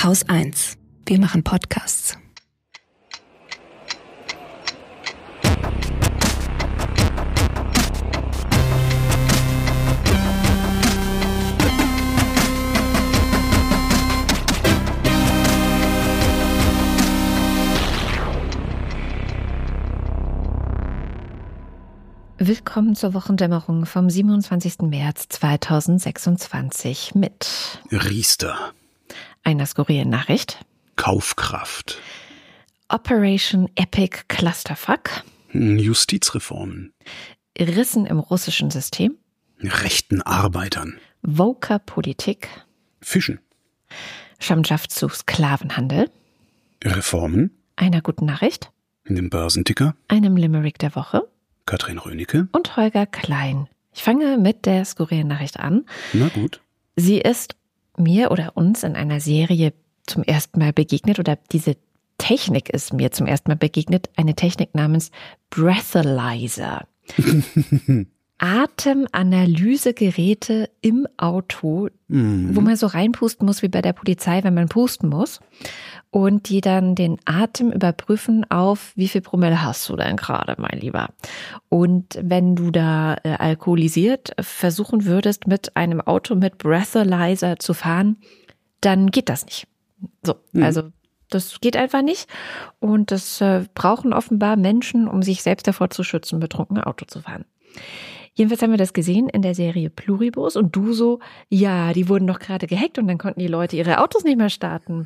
Haus 1. Wir machen Podcasts. Willkommen zur Wochendämmerung vom 27. März 2026 mit Riester, einer skurrilen Nachricht, Kaufkraft, Operation Epic Clusterfuck, Justizreformen, Rissen im russischen System, rechten Arbeitern, woker Politik, Fischen, Schamschaft zu Sklavenhandel, Reformen, einer guten Nachricht, dem Börsenticker, einem Limerick der Woche Katrin Rönecke und Holger Klein. Ich fange mit der skurrilen Nachricht an. Na gut. Sie ist mir oder uns in einer Serie zum ersten Mal begegnet, oder diese Technik ist mir zum ersten Mal begegnet, eine Technik namens Breathalyzer. Atemanalysegeräte im Auto, wo man so reinpusten muss wie bei der Polizei, wenn man pusten muss. Und die dann den Atem überprüfen auf, wie viel Promille hast du denn gerade, mein Lieber. Und wenn du da alkoholisiert versuchen würdest, mit einem Auto mit Breathalyzer zu fahren, dann geht das nicht. So, also das geht einfach nicht. Und das brauchen offenbar Menschen, um sich selbst davor zu schützen, betrunken Auto zu fahren. Jedenfalls haben wir das gesehen in der Serie Pluribus und du so, ja, die wurden doch gerade gehackt und dann konnten die Leute ihre Autos nicht mehr starten.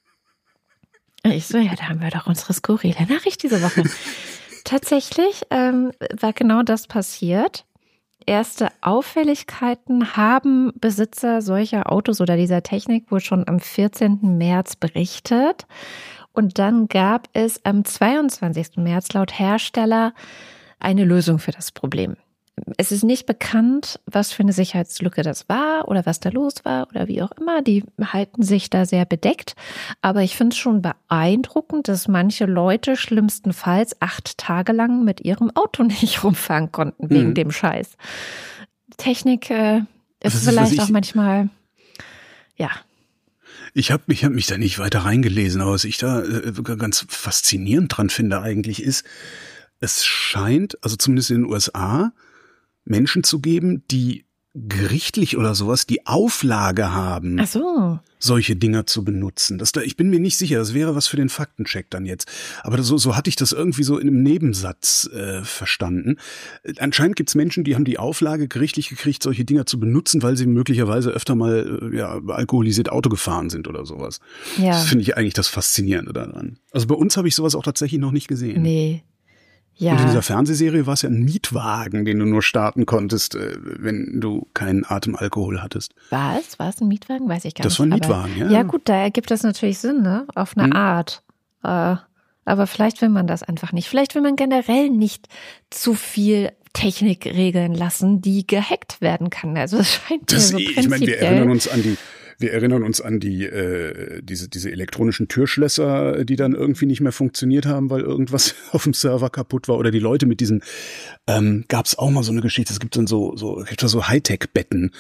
Ich so, ja, da haben wir doch unsere skurrile Nachricht diese Woche. Tatsächlich war genau das passiert. Erste Auffälligkeiten haben Besitzer solcher Autos oder dieser Technik wohl schon am 14. März berichtet. Und dann gab es am 22. März laut Hersteller eine Lösung für das Problem. Es ist nicht bekannt, was für eine Sicherheitslücke das war oder was da los war oder wie auch immer. Die halten sich da sehr bedeckt. Aber ich finde es schon beeindruckend, dass manche Leute schlimmstenfalls 8 Tage lang mit ihrem Auto nicht rumfahren konnten wegen dem Scheiß. Technik ist vielleicht auch manchmal, ja. Ich hab mich da nicht weiter reingelesen, aber was ich da ganz faszinierend dran finde eigentlich ist, es scheint, also zumindest in den USA, Menschen zu geben, die gerichtlich oder sowas die Auflage haben, Ach so, solche Dinger zu benutzen. Ich bin mir nicht sicher, das wäre was für den Faktencheck dann jetzt. Aber so hatte ich das irgendwie so in einem Nebensatz verstanden. Anscheinend gibt es Menschen, die haben die Auflage gerichtlich gekriegt, solche Dinger zu benutzen, weil sie möglicherweise öfter mal alkoholisiert Auto gefahren sind oder sowas. ja. Das finde ich eigentlich das Faszinierende daran. Also bei uns habe ich sowas auch tatsächlich noch nicht gesehen. Nee. Ja. Und in dieser Fernsehserie war es ja ein Mietwagen, den du nur starten konntest, wenn du keinen Atemalkohol hattest. Was? War es ein Mietwagen? Weiß ich gar nicht. Das war ein Mietwagen, ja. Ja gut, da ergibt das natürlich Sinn, ne? Auf eine Art. Aber vielleicht will man das einfach nicht. Vielleicht will man generell nicht zu viel Technik regeln lassen, die gehackt werden kann. Also es scheint mir so prinzipiell. Ich meine, wir erinnern uns an diese elektronischen Türschlösser, die dann irgendwie nicht mehr funktioniert haben, weil irgendwas auf dem Server kaputt war. Oder die Leute mit diesen, gab es auch mal so eine Geschichte, es gibt dann so Hightech-Betten,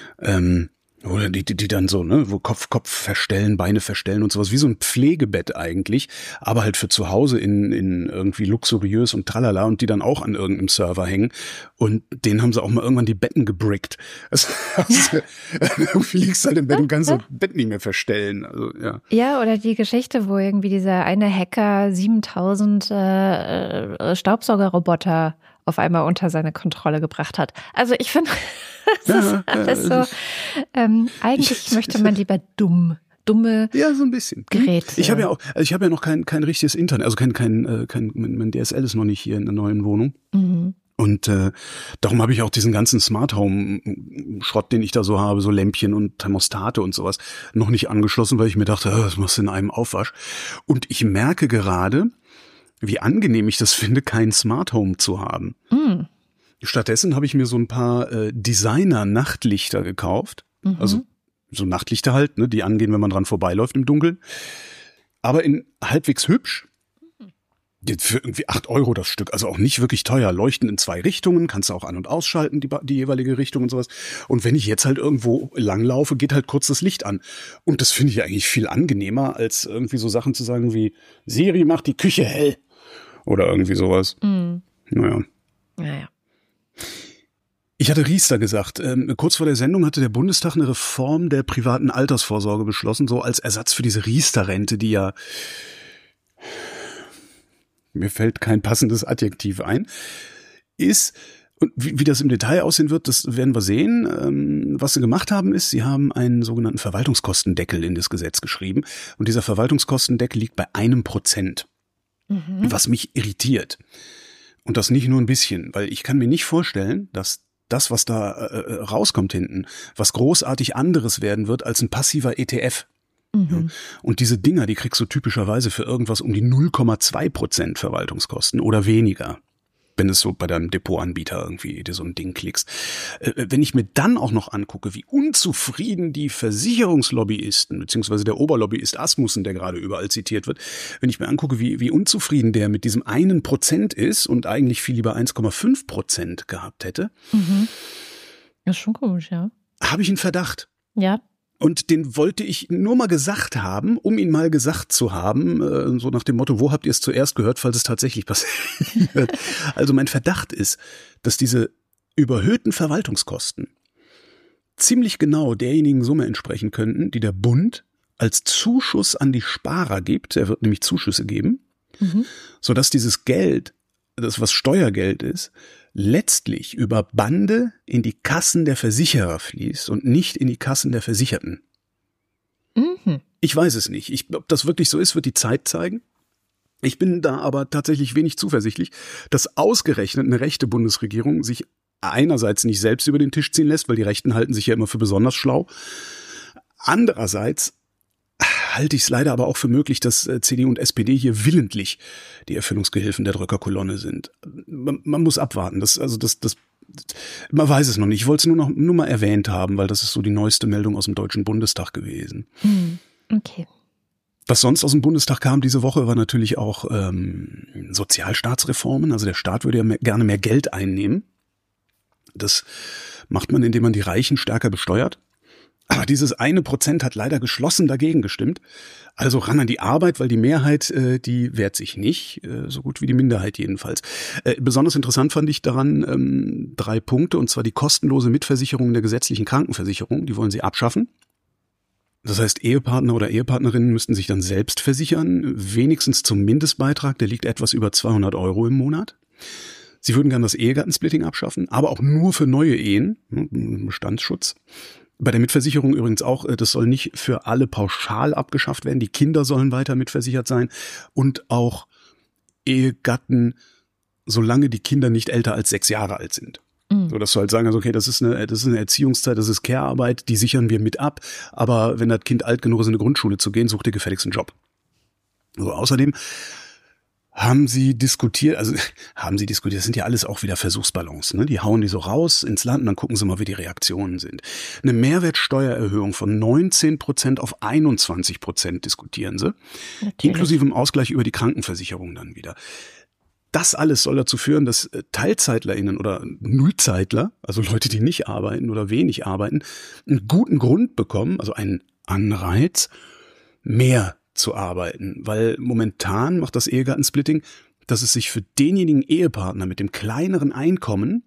oder die dann so, ne, wo Kopf verstellen, Beine verstellen und sowas, wie so ein Pflegebett eigentlich, aber halt für zu Hause in irgendwie luxuriös und tralala, und die dann auch an irgendeinem Server hängen, und denen haben sie auch mal irgendwann die Betten gebrickt. Du liegst halt im Bett und kannst das Bett nicht mehr verstellen. Also, ja. Ja, oder die Geschichte, wo irgendwie dieser eine Hacker 7000 Staubsaugerroboter auf einmal unter seine Kontrolle gebracht hat. Also ich finde, das ist alles so, eigentlich möchte man lieber dumme ja, so ein bisschen Geräte. Ich habe ja noch kein richtiges Internet, also mein DSL ist noch nicht hier in der neuen Wohnung. Mhm. Und darum habe ich auch diesen ganzen Smart Home Schrott, den ich da so habe, so Lämpchen und Thermostate und sowas, noch nicht angeschlossen, weil ich mir dachte, das machst du in einem Aufwasch. Und ich merke gerade, wie angenehm ich das finde, kein Smart Home zu haben. Mhm. Stattdessen habe ich mir so ein paar Designer-Nachtlichter gekauft. Mhm. Also so Nachtlichter halt, ne, die angehen, wenn man dran vorbeiläuft im Dunkeln. Aber in halbwegs hübsch. Für irgendwie 8 € das Stück, also auch nicht wirklich teuer. Leuchten in 2 Richtungen, kannst du auch an- und ausschalten, die jeweilige Richtung und sowas. Und wenn ich jetzt halt irgendwo langlaufe, geht halt kurz das Licht an. Und das finde ich eigentlich viel angenehmer, als irgendwie so Sachen zu sagen wie, Siri macht die Küche hell. Oder irgendwie sowas. Naja. Ich hatte Riester gesagt. Kurz vor der Sendung hatte der Bundestag eine Reform der privaten Altersvorsorge beschlossen, so als Ersatz für diese Riester-Rente, die ja... Mir fällt kein passendes Adjektiv ein, ist, und wie das im Detail aussehen wird, das werden wir sehen. Was sie gemacht haben, ist, sie haben einen sogenannten Verwaltungskostendeckel in das Gesetz geschrieben. Und dieser Verwaltungskostendeckel liegt bei 1%, was mich irritiert. Und das nicht nur ein bisschen, weil ich kann mir nicht vorstellen, dass das, was da rauskommt hinten, was großartig anderes werden wird als ein passiver ETF. Ja. Und diese Dinger, die kriegst du typischerweise für irgendwas um die 0,2% Verwaltungskosten oder weniger, wenn es so bei deinem Depotanbieter irgendwie dir so ein Ding klickst. Wenn ich mir dann auch noch angucke, wie unzufrieden die Versicherungslobbyisten, beziehungsweise der Oberlobbyist Asmussen, der gerade überall zitiert wird, wenn ich mir angucke, wie unzufrieden der mit diesem 1% ist und eigentlich viel lieber 1,5% gehabt hätte. Das ist schon komisch, ja. Habe ich einen Verdacht. Ja. Und den wollte ich nur mal gesagt haben, um ihn mal gesagt zu haben, so nach dem Motto, wo habt ihr es zuerst gehört, falls es tatsächlich passiert. Also mein Verdacht ist, dass diese überhöhten Verwaltungskosten ziemlich genau derjenigen Summe entsprechen könnten, die der Bund als Zuschuss an die Sparer gibt. Er wird nämlich Zuschüsse geben, sodass dieses Geld, das was Steuergeld ist, letztlich über Bande in die Kassen der Versicherer fließt und nicht in die Kassen der Versicherten. Ich weiß es nicht. Ob das wirklich so ist, wird die Zeit zeigen. Ich bin da aber tatsächlich wenig zuversichtlich, dass ausgerechnet eine rechte Bundesregierung sich einerseits nicht selbst über den Tisch ziehen lässt, weil die Rechten halten sich ja immer für besonders schlau. Andererseits halte ich es leider aber auch für möglich, dass CDU und SPD hier willentlich die Erfüllungsgehilfen der Drückerkolonne sind. Man muss abwarten. Man weiß es noch nicht. Ich wollte es nur mal erwähnt haben, weil das ist so die neueste Meldung aus dem Deutschen Bundestag gewesen. Okay. Was sonst aus dem Bundestag kam diese Woche, war natürlich auch Sozialstaatsreformen. Also der Staat würde ja gerne mehr Geld einnehmen. Das macht man, indem man die Reichen stärker besteuert. Aber dieses 1% hat leider geschlossen dagegen gestimmt. Also ran an die Arbeit, weil die Mehrheit, die wehrt sich nicht, so gut wie die Minderheit jedenfalls. Besonders interessant fand ich daran 3 Punkte, und zwar die kostenlose Mitversicherung der gesetzlichen Krankenversicherung. Die wollen sie abschaffen. Das heißt, Ehepartner oder Ehepartnerinnen müssten sich dann selbst versichern, wenigstens zum Mindestbeitrag, der liegt etwas über 200 € im Monat. Sie würden gerne das Ehegattensplitting abschaffen, aber auch nur für neue Ehen, Bestandsschutz. Bei der Mitversicherung übrigens auch, das soll nicht für alle pauschal abgeschafft werden. Die Kinder sollen weiter mitversichert sein und auch Ehegatten, solange die Kinder nicht älter als 6 Jahre alt sind. So, dass du halt sagen, also okay, das ist eine Erziehungszeit, das ist Care-Arbeit, die sichern wir mit ab. Aber wenn das Kind alt genug ist, in eine Grundschule zu gehen, such dir gefälligst einen Job. So, außerdem haben sie diskutiert, das sind ja alles auch wieder Versuchsballons, ne? Die hauen die so raus ins Land und dann gucken sie mal, wie die Reaktionen sind. Eine Mehrwertsteuererhöhung von 19% auf 21% diskutieren sie. Natürlich. Inklusive im Ausgleich über die Krankenversicherung dann wieder. Das alles soll dazu führen, dass TeilzeitlerInnen oder Nullzeitler, also Leute, die nicht arbeiten oder wenig arbeiten, einen guten Grund bekommen, also einen Anreiz, mehr zu arbeiten, weil momentan macht das Ehegattensplitting, dass es sich für denjenigen Ehepartner mit dem kleineren Einkommen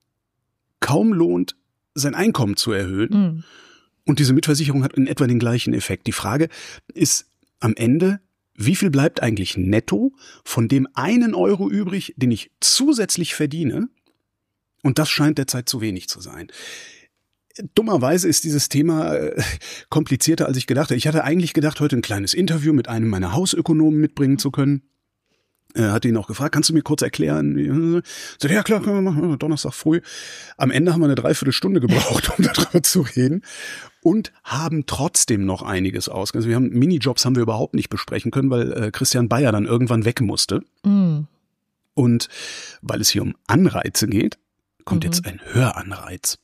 kaum lohnt, sein Einkommen zu erhöhen. Und diese Mitversicherung hat in etwa den gleichen Effekt. Die Frage ist am Ende, wie viel bleibt eigentlich netto von dem 1 € übrig, den ich zusätzlich verdiene? Und das scheint derzeit zu wenig zu sein. Dummerweise ist dieses Thema komplizierter, als ich gedacht habe. Ich hatte eigentlich gedacht, heute ein kleines Interview mit einem meiner Hausökonomen mitbringen zu können. Hatte ihn auch gefragt, kannst du mir kurz erklären? So, ja klar, können wir machen, Donnerstag früh. Am Ende haben wir eine Dreiviertelstunde gebraucht, um darüber zu reden. Und haben trotzdem noch einiges aus. Also Minijobs haben wir überhaupt nicht besprechen können, weil Christian Bayer dann irgendwann weg musste. Und weil es hier um Anreize geht, kommt jetzt ein Höranreiz.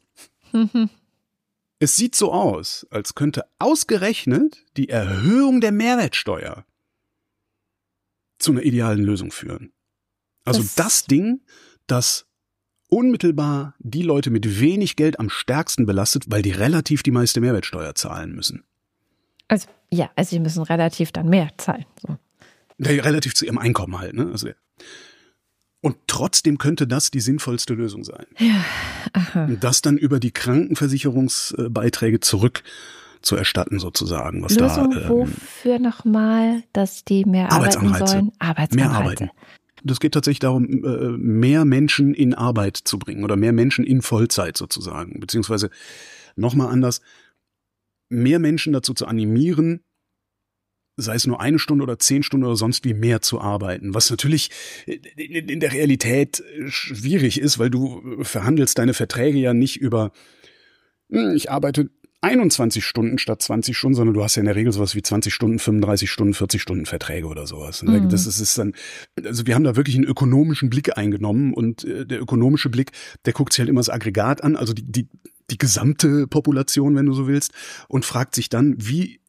Es sieht so aus, als könnte ausgerechnet die Erhöhung der Mehrwertsteuer zu einer idealen Lösung führen. Also das Ding, das unmittelbar die Leute mit wenig Geld am stärksten belastet, weil die relativ die meiste Mehrwertsteuer zahlen müssen. Also die müssen relativ dann mehr zahlen. So. Ja, relativ zu ihrem Einkommen halt, ne? Also, und trotzdem könnte das die sinnvollste Lösung sein. Ja, aha. Und das dann über die Krankenversicherungsbeiträge zurück zu erstatten sozusagen. Was Lösung da, wofür nochmal, dass die mehr arbeiten sollen? Arbeitsanreize. Mehr arbeiten. Das geht tatsächlich darum, mehr Menschen in Arbeit zu bringen oder mehr Menschen in Vollzeit sozusagen. Beziehungsweise nochmal anders, mehr Menschen dazu zu animieren, sei es nur 1 Stunde oder 10 Stunden oder sonst wie mehr zu arbeiten. Was natürlich in der Realität schwierig ist, weil du verhandelst deine Verträge ja nicht über, ich arbeite 21 Stunden statt 20 Stunden, sondern du hast ja in der Regel sowas wie 20 Stunden, 35 Stunden, 40 Stunden Verträge oder sowas. Mhm. Das ist dann, also wir haben da wirklich einen ökonomischen Blick eingenommen und der ökonomische Blick, der guckt sich halt immer das Aggregat an, also die gesamte Population, wenn du so willst, und fragt sich dann, wie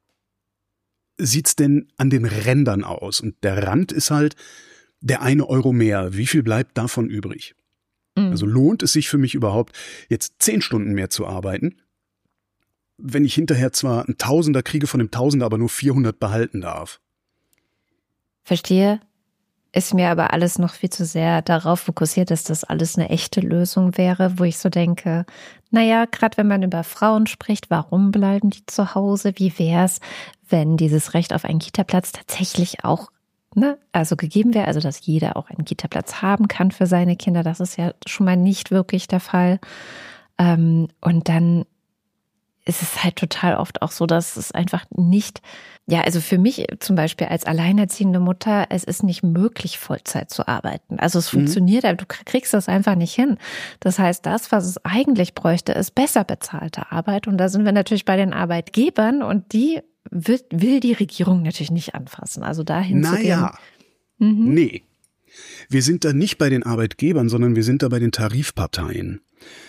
sieht's denn an den Rändern aus? Und der Rand ist halt der 1 Euro mehr. Wie viel bleibt davon übrig? Mhm. Also lohnt es sich für mich überhaupt, jetzt 10 Stunden mehr zu arbeiten, wenn ich hinterher zwar einen Tausender kriege, von dem Tausender aber nur 400 behalten darf? Verstehe. Ist mir aber alles noch viel zu sehr darauf fokussiert, dass das alles eine echte Lösung wäre, wo ich so denke, naja, gerade wenn man über Frauen spricht, warum bleiben die zu Hause? Wie wär's, wenn dieses Recht auf einen Kita-Platz tatsächlich auch, also gegeben wäre, also dass jeder auch einen Kita-Platz haben kann für seine Kinder? Das ist ja schon mal nicht wirklich der Fall. Und dann ist es halt total oft auch so, dass es einfach nicht, ja, also für mich zum Beispiel als alleinerziehende Mutter, es ist nicht möglich, Vollzeit zu arbeiten. Also es funktioniert, aber du kriegst das einfach nicht hin. Das heißt, das, was es eigentlich bräuchte, ist besser bezahlte Arbeit. Und da sind wir natürlich bei den Arbeitgebern und die will die Regierung natürlich nicht anfassen. Also dahin zu gehen. Nee. Wir sind da nicht bei den Arbeitgebern, sondern wir sind da bei den Tarifparteien.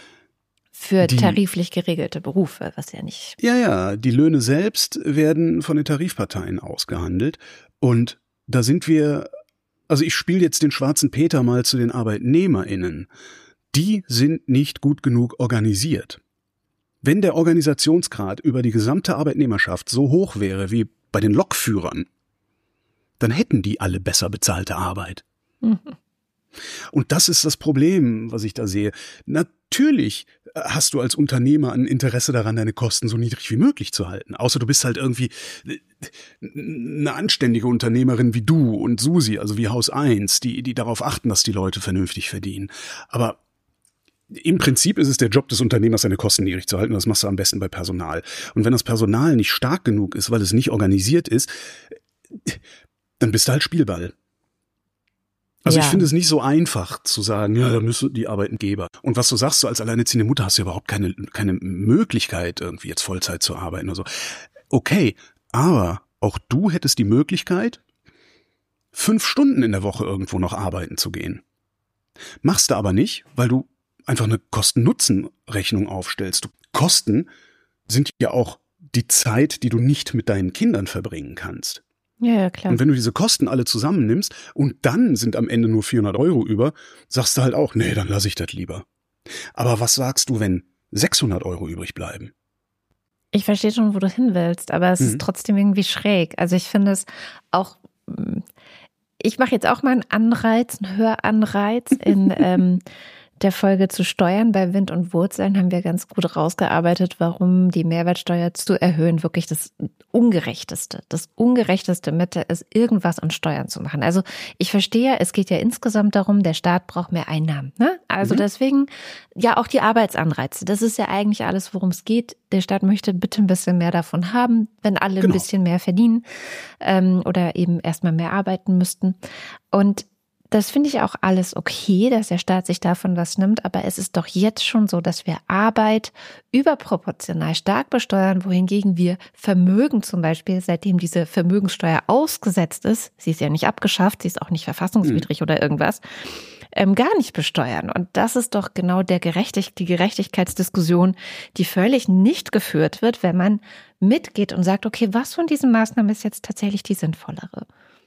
Für tariflich geregelte Berufe, was ja nicht... Ja, die Löhne selbst werden von den Tarifparteien ausgehandelt. Und da sind wir, also ich spiele jetzt den schwarzen Peter mal zu den ArbeitnehmerInnen. Die sind nicht gut genug organisiert. Wenn der Organisationsgrad über die gesamte Arbeitnehmerschaft so hoch wäre wie bei den Lokführern, dann hätten die alle besser bezahlte Arbeit. Mhm. Und das ist das Problem, was ich da sehe. Natürlich hast du als Unternehmer ein Interesse daran, deine Kosten so niedrig wie möglich zu halten. Außer du bist halt irgendwie eine anständige Unternehmerin wie du und Susi, also wie Haus 1, die darauf achten, dass die Leute vernünftig verdienen. Aber im Prinzip ist es der Job des Unternehmers, seine Kosten niedrig zu halten. Das machst du am besten bei Personal. Und wenn das Personal nicht stark genug ist, weil es nicht organisiert ist, dann bist du halt Spielball. Also ich finde es nicht so einfach zu sagen, ja, da müssen die Arbeitgeber. Und was du sagst, so als alleinerziehende Mutter hast du überhaupt keine Möglichkeit, irgendwie jetzt Vollzeit zu arbeiten oder so. Okay, aber auch du hättest die Möglichkeit, 5 Stunden in der Woche irgendwo noch arbeiten zu gehen. Machst du aber nicht, weil du einfach eine Kosten-Nutzen-Rechnung aufstellst. Kosten sind ja auch die Zeit, die du nicht mit deinen Kindern verbringen kannst. Ja, klar. Und wenn du diese Kosten alle zusammennimmst und dann sind am Ende nur 400 Euro über, sagst du halt auch, nee, dann lasse ich das lieber. Aber was sagst du, wenn 600 Euro übrig bleiben? Ich verstehe schon, wo du hin willst, aber es ist trotzdem irgendwie schräg. Also ich finde es auch, ich mache jetzt auch mal einen Höranreiz in der Folge zu Steuern bei Wind und Wurzeln haben wir ganz gut rausgearbeitet, warum die Mehrwertsteuer zu erhöhen wirklich das ungerechteste Mittel ist, irgendwas an Steuern zu machen. Also ich verstehe, es geht ja insgesamt darum, der Staat braucht mehr Einnahmen, ne? Also deswegen ja auch die Arbeitsanreize. Das ist ja eigentlich alles, worum es geht. Der Staat möchte bitte ein bisschen mehr davon haben, wenn alle ein bisschen mehr verdienen oder eben erstmal mehr arbeiten müssten. Und das finde ich auch alles okay, dass der Staat sich davon was nimmt, aber es ist doch jetzt schon so, dass wir Arbeit überproportional stark besteuern, wohingegen wir Vermögen zum Beispiel, seitdem diese Vermögenssteuer ausgesetzt ist, sie ist ja nicht abgeschafft, sie ist auch nicht verfassungswidrig oder irgendwas, gar nicht besteuern. Und das ist doch genau die Gerechtigkeitsdiskussion, die völlig nicht geführt wird, wenn man mitgeht und sagt, okay, was von diesen Maßnahmen ist jetzt tatsächlich die sinnvollere?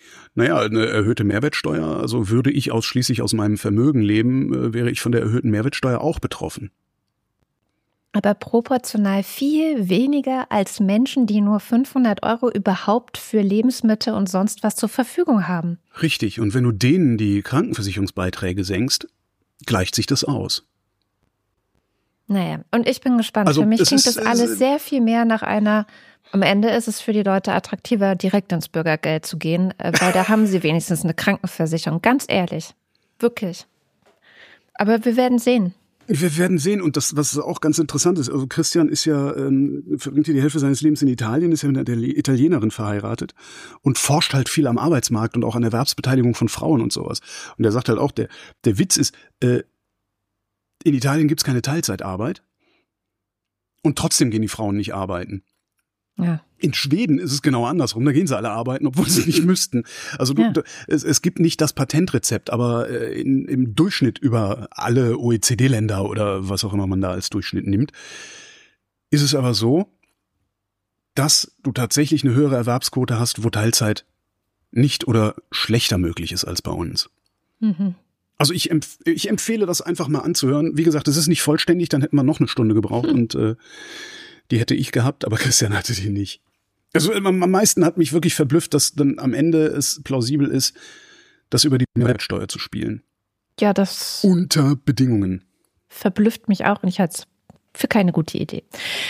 Naja, eine erhöhte Mehrwertsteuer, also würde ich ausschließlich aus meinem Vermögen leben, wäre ich von der erhöhten Mehrwertsteuer auch betroffen. Aber proportional viel weniger als Menschen, die nur 500 € überhaupt für Lebensmittel und sonst was zur Verfügung haben. Richtig, und wenn du denen die Krankenversicherungsbeiträge senkst, gleicht sich das aus. Naja, und ich bin gespannt. Also für mich klingt das alles sehr viel mehr nach einer, am Ende ist es für die Leute attraktiver, direkt ins Bürgergeld zu gehen, weil da haben sie wenigstens eine Krankenversicherung. Ganz ehrlich, wirklich. Aber wir werden sehen. Wir werden sehen, und das, was auch ganz interessant ist, also Christian ist ja, verbringt ja die Hälfte seines Lebens in Italien, ist ja mit einer Italienerin verheiratet und forscht halt viel am Arbeitsmarkt und auch an Erwerbsbeteiligung von Frauen und sowas. Und er sagt halt auch, der Witz ist, in Italien gibt's keine Teilzeitarbeit und trotzdem gehen die Frauen nicht arbeiten. Ja. In Schweden ist es genau andersrum. Da gehen sie alle arbeiten, obwohl sie nicht müssten. Also es gibt nicht das Patentrezept, aber im Durchschnitt über alle OECD-Länder oder was auch immer man da als Durchschnitt nimmt, ist es aber so, dass du tatsächlich eine höhere Erwerbsquote hast, wo Teilzeit nicht oder schlechter möglich ist als bei uns. Mhm. Also ich empfehle das einfach mal anzuhören. Wie gesagt, es ist nicht vollständig, dann hätten wir noch eine Stunde gebraucht und die hätte ich gehabt, aber Christian hatte die nicht. Also am meisten hat mich wirklich verblüfft, dass dann am Ende es plausibel ist, das über die Mehrwertsteuer zu spielen. Ja, das unter Bedingungen. Verblüfft mich auch und ich halte es für keine gute Idee.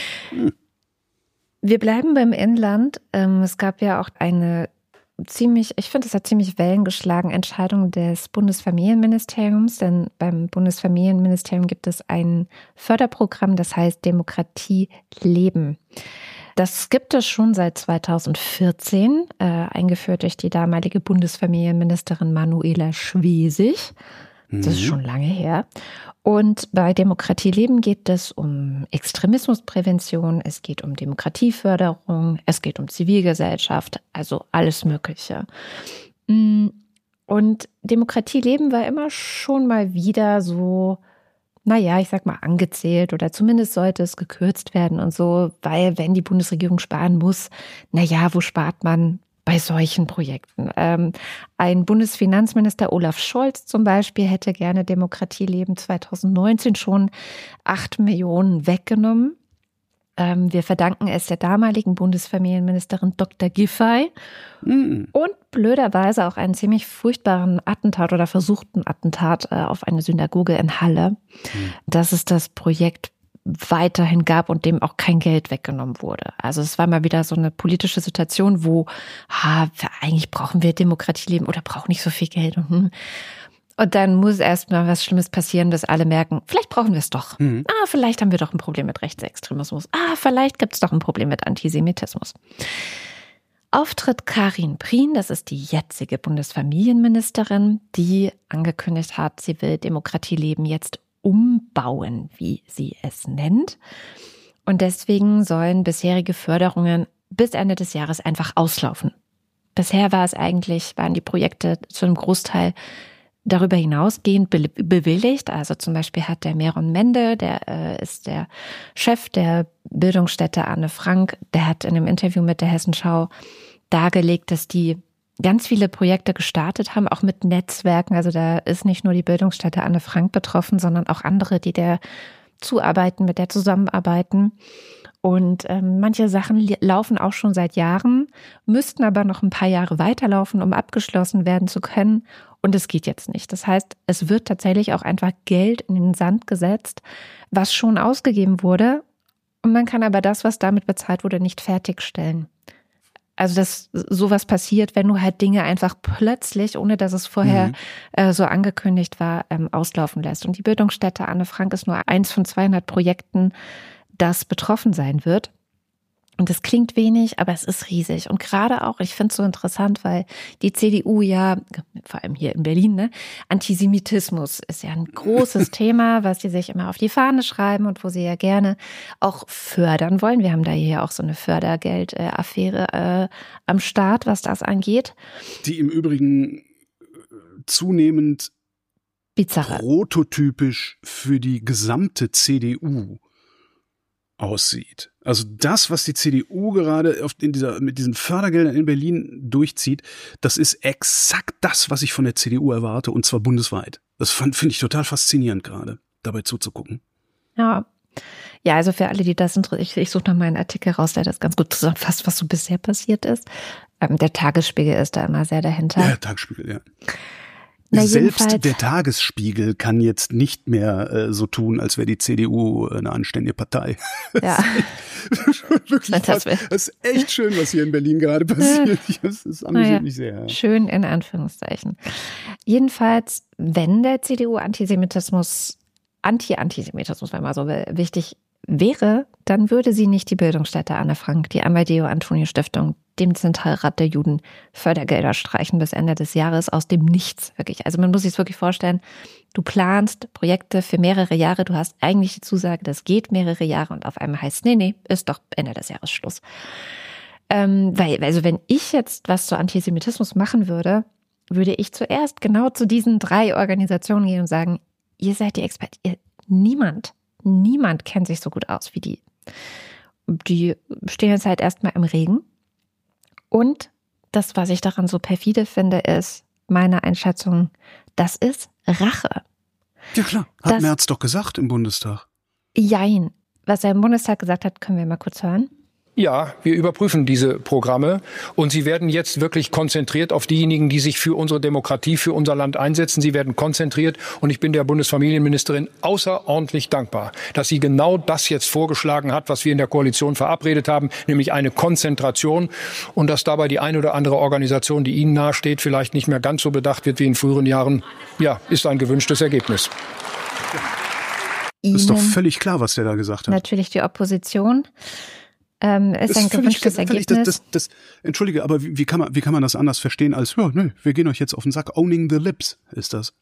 Wir bleiben beim Inland. Es gab ja auch eine ich finde, es hat ziemlich Wellen geschlagen, Entscheidung des Bundesfamilienministeriums, denn beim Bundesfamilienministerium gibt es ein Förderprogramm, das heißt Demokratie leben. Das gibt es schon seit 2014, eingeführt durch die damalige Bundesfamilienministerin Manuela Schwesig. Das ist schon lange her. Und bei Demokratie leben geht es um Extremismusprävention, es geht um Demokratieförderung, es geht um Zivilgesellschaft, also alles Mögliche. Und Demokratie leben war immer schon mal wieder so, naja, ich sag mal angezählt oder zumindest sollte es gekürzt werden und so, weil wenn die Bundesregierung sparen muss, naja, wo spart man? Bei solchen Projekten. Ein Bundesfinanzminister Olaf Scholz zum Beispiel hätte gerne Demokratie leben 2019 schon 8 Millionen weggenommen. Wir verdanken es der damaligen Bundesfamilienministerin Dr. Giffey und blöderweise auch einen ziemlich furchtbaren Attentat oder versuchten Attentat auf eine Synagoge in Halle. Das ist das Projekt weiterhin gab und dem auch kein Geld weggenommen wurde. Also es war mal wieder so eine politische Situation, wo eigentlich brauchen wir Demokratie leben oder brauchen nicht so viel Geld. Und dann muss erst mal was Schlimmes passieren, dass alle merken, vielleicht brauchen wir es doch. Vielleicht haben wir doch ein Problem mit Rechtsextremismus. Vielleicht gibt es doch ein Problem mit Antisemitismus. Auftritt Karin Prien, das ist die jetzige Bundesfamilienministerin, die angekündigt hat, sie will Demokratie leben jetzt umbauen, wie sie es nennt. Und deswegen sollen bisherige Förderungen bis Ende des Jahres einfach auslaufen. Bisher waren die Projekte zu einem Großteil darüber hinausgehend bewilligt. Also zum Beispiel hat der Meron Mende, der ist der Chef der Bildungsstätte Anne Frank, der hat in einem Interview mit der Hessenschau dargelegt, dass die ganz viele Projekte gestartet haben, auch mit Netzwerken. Also da ist nicht nur die Bildungsstätte Anne Frank betroffen, sondern auch andere, die der zusammenarbeiten. Und manche Sachen laufen auch schon seit Jahren, müssten aber noch ein paar Jahre weiterlaufen, um abgeschlossen werden zu können. Und es geht jetzt nicht. Das heißt, es wird tatsächlich auch einfach Geld in den Sand gesetzt, was schon ausgegeben wurde. Und man kann aber das, was damit bezahlt wurde, nicht fertigstellen. Also dass sowas passiert, wenn du halt Dinge einfach plötzlich, ohne dass es vorher so angekündigt war, auslaufen lässt. Und die Bildungsstätte Anne Frank ist nur eins von 200 Projekten, das betroffen sein wird. Und das klingt wenig, aber es ist riesig. Und gerade auch, ich finde es so interessant, weil die CDU ja, vor allem hier in Berlin, ne, Antisemitismus ist ja ein großes Thema, was sie sich immer auf die Fahne schreiben und wo sie ja gerne auch fördern wollen. Wir haben da hier auch so eine Fördergeldaffäre am Start, was das angeht. Die im Übrigen zunehmend bizarre, prototypisch für die gesamte CDU aussieht, also das, was die CDU gerade mit diesen Fördergeldern in Berlin durchzieht, das ist exakt das, was ich von der CDU erwarte, und zwar bundesweit. Das finde ich total faszinierend gerade, dabei zuzugucken. Ja, also für alle, die das interessiert, ich suche noch mal einen Artikel raus, der das ganz gut zusammenfasst, was so bisher passiert ist. Der Tagesspiegel ist da immer sehr dahinter. Ja, Tagesspiegel, ja. Selbst der Tagesspiegel kann jetzt nicht mehr so tun, als wäre die CDU eine anständige Partei. Ja. Wirklich, das ist echt schön, was hier in Berlin gerade passiert. Das amüsiert mich sehr. Schön in Anführungszeichen. Jedenfalls, wenn der CDU Antisemitismus, wenn man so will, wichtig wäre, dann würde sie nicht die Bildungsstätte Anne Frank, die Amadeo-Antonio-Stiftung, dem Zentralrat der Juden Fördergelder streichen bis Ende des Jahres aus dem Nichts, wirklich. Also man muss sich es wirklich vorstellen, du planst Projekte für mehrere Jahre, du hast eigentlich die Zusage, das geht mehrere Jahre, und auf einmal heißt es, nee, ist doch Ende des Jahres Schluss. Also wenn ich jetzt was zu Antisemitismus machen würde, würde ich zuerst genau zu diesen 3 Organisationen gehen und sagen, ihr seid die Experten, Niemand kennt sich so gut aus wie die. Die stehen jetzt halt erstmal im Regen. Und das, was ich daran so perfide finde, ist meine Einschätzung, das ist Rache. Ja klar, hat Merz doch gesagt im Bundestag. Jein. Was er im Bundestag gesagt hat, können wir mal kurz hören. Ja, wir überprüfen diese Programme, und sie werden jetzt wirklich konzentriert auf diejenigen, die sich für unsere Demokratie, für unser Land einsetzen. Sie werden konzentriert, und ich bin der Bundesfamilienministerin außerordentlich dankbar, dass sie genau das jetzt vorgeschlagen hat, was wir in der Koalition verabredet haben, nämlich eine Konzentration, und dass dabei die eine oder andere Organisation, die Ihnen nahesteht, vielleicht nicht mehr ganz so bedacht wird wie in früheren Jahren. Ja, ist ein gewünschtes Ergebnis. Ist doch völlig klar, was der da gesagt hat. Natürlich die Opposition. Ist ein gewünschtes Ergebnis. Entschuldige, aber wie kann man das anders verstehen als, wir gehen euch jetzt auf den Sack, owning the lips, ist das?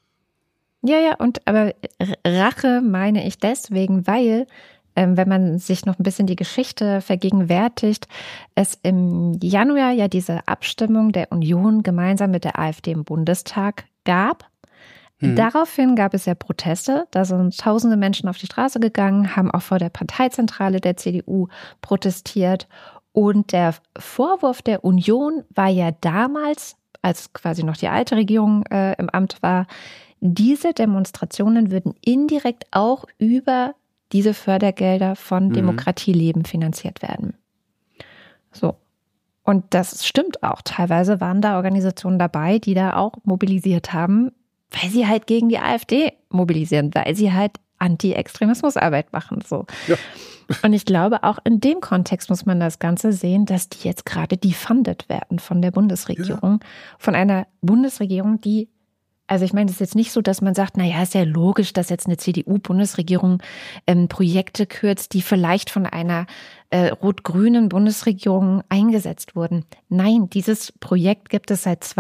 Ja, aber Rache meine ich deswegen, weil, wenn man sich noch ein bisschen die Geschichte vergegenwärtigt, es im Januar ja diese Abstimmung der Union gemeinsam mit der AfD im Bundestag gab. Daraufhin gab es ja Proteste, da sind tausende Menschen auf die Straße gegangen, haben auch vor der Parteizentrale der CDU protestiert, und der Vorwurf der Union war ja damals, als quasi noch die alte Regierung im Amt war, diese Demonstrationen würden indirekt auch über diese Fördergelder von Demokratieleben finanziert werden. So. Und das stimmt auch. Teilweise waren da Organisationen dabei, die da auch mobilisiert haben, weil sie halt gegen die AfD mobilisieren, weil sie halt Anti-Extremismusarbeit machen. So. Ja. Und ich glaube, auch in dem Kontext muss man das Ganze sehen, dass die jetzt gerade defunded werden von der Bundesregierung. Ja. Von einer Bundesregierung, die, also ich meine, es ist jetzt nicht so, dass man sagt, naja, ist ja logisch, dass jetzt eine CDU-Bundesregierung Projekte kürzt, die vielleicht von einer rot-grünen Bundesregierung eingesetzt wurden. Nein, dieses Projekt gibt es seit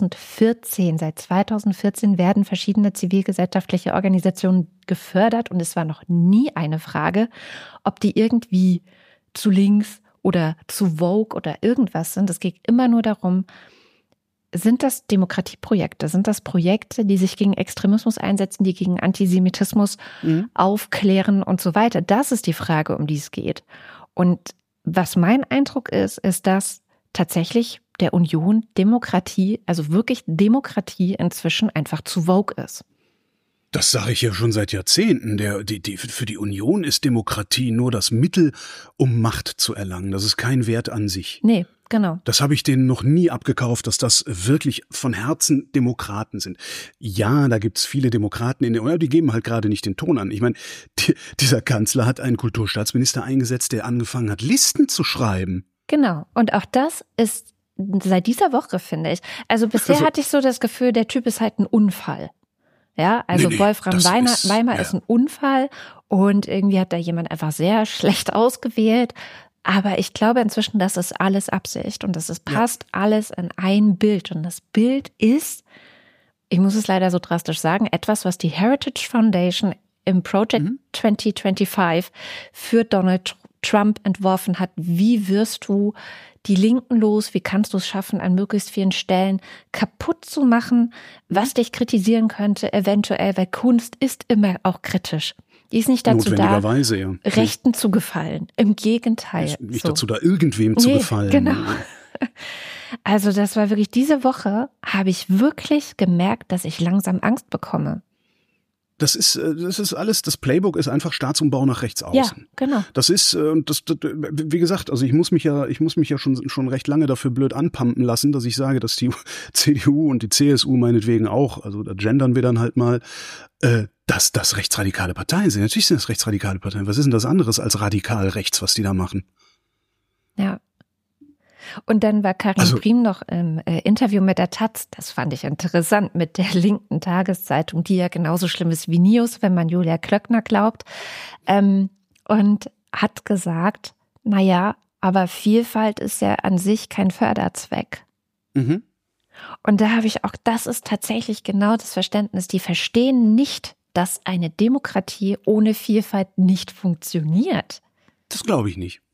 2014. Seit 2014 werden verschiedene zivilgesellschaftliche Organisationen gefördert, und es war noch nie eine Frage, ob die irgendwie zu links oder zu woke oder irgendwas sind. Es geht immer nur darum, sind das Demokratieprojekte? Sind das Projekte, die sich gegen Extremismus einsetzen, die gegen Antisemitismus aufklären und so weiter? Das ist die Frage, um die es geht. Und was mein Eindruck ist, dass tatsächlich der Union Demokratie, also wirklich Demokratie, inzwischen einfach zu vogue ist. Das sage ich ja schon seit Jahrzehnten. Für die Union ist Demokratie nur das Mittel, um Macht zu erlangen. Das ist kein Wert an sich. Nee, genau. Das habe ich denen noch nie abgekauft, dass das wirklich von Herzen Demokraten sind. Ja, da gibt's viele Demokraten in der Union, die geben halt gerade nicht den Ton an. Ich meine, dieser Kanzler hat einen Kulturstaatsminister eingesetzt, der angefangen hat, Listen zu schreiben. Genau. Und auch das ist seit dieser Woche, finde ich. Also bisher hatte ich so das Gefühl, der Typ ist halt ein Unfall. Ja, also Wolfram Weimar ist ein Unfall, und irgendwie hat da jemand einfach sehr schlecht ausgewählt. Aber ich glaube inzwischen, das ist alles Absicht, und das passt alles in ein Bild. Und das Bild ist, ich muss es leider so drastisch sagen, etwas, was die Heritage Foundation im Project 2025 für Donald Trump entworfen hat. Wie wirst du die Linken los? Wie kannst du es schaffen, an möglichst vielen Stellen kaputt zu machen, was dich kritisieren könnte, eventuell, weil Kunst ist immer auch kritisch. Die ist nicht dazu da, ja. Rechten zu gefallen. Im Gegenteil. Ist nicht dazu da, irgendwem zu gefallen. Genau. Also das war wirklich, diese Woche habe ich wirklich gemerkt, dass ich langsam Angst bekomme. Das ist alles, das Playbook ist einfach Staatsumbau nach rechts außen. Ja, genau. Das ist, wie gesagt, also ich muss mich ja schon recht lange dafür blöd anpumpen lassen, dass ich sage, dass die CDU und die CSU meinetwegen auch, also da gendern wir dann halt mal, dass das rechtsradikale Parteien sind. Natürlich sind das rechtsradikale Parteien. Was ist denn das anderes als radikal rechts, was die da machen? Ja. Und dann war Karin Priem noch im Interview mit der Taz, das fand ich interessant, mit der linken Tageszeitung, die ja genauso schlimm ist wie News, wenn man Julia Klöckner glaubt, und hat gesagt, naja, aber Vielfalt ist ja an sich kein Förderzweck. Mhm. Und da habe ich auch, das ist tatsächlich genau das Verständnis, die verstehen nicht, dass eine Demokratie ohne Vielfalt nicht funktioniert. Das glaube ich nicht.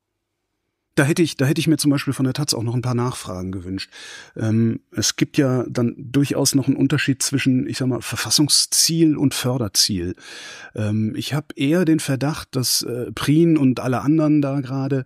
Da hätte ich mir zum Beispiel von der Taz auch noch ein paar Nachfragen gewünscht. Es gibt ja dann durchaus noch einen Unterschied zwischen, ich sag mal, Verfassungsziel und Förderziel. Ich habe eher den Verdacht, dass Prien und alle anderen da gerade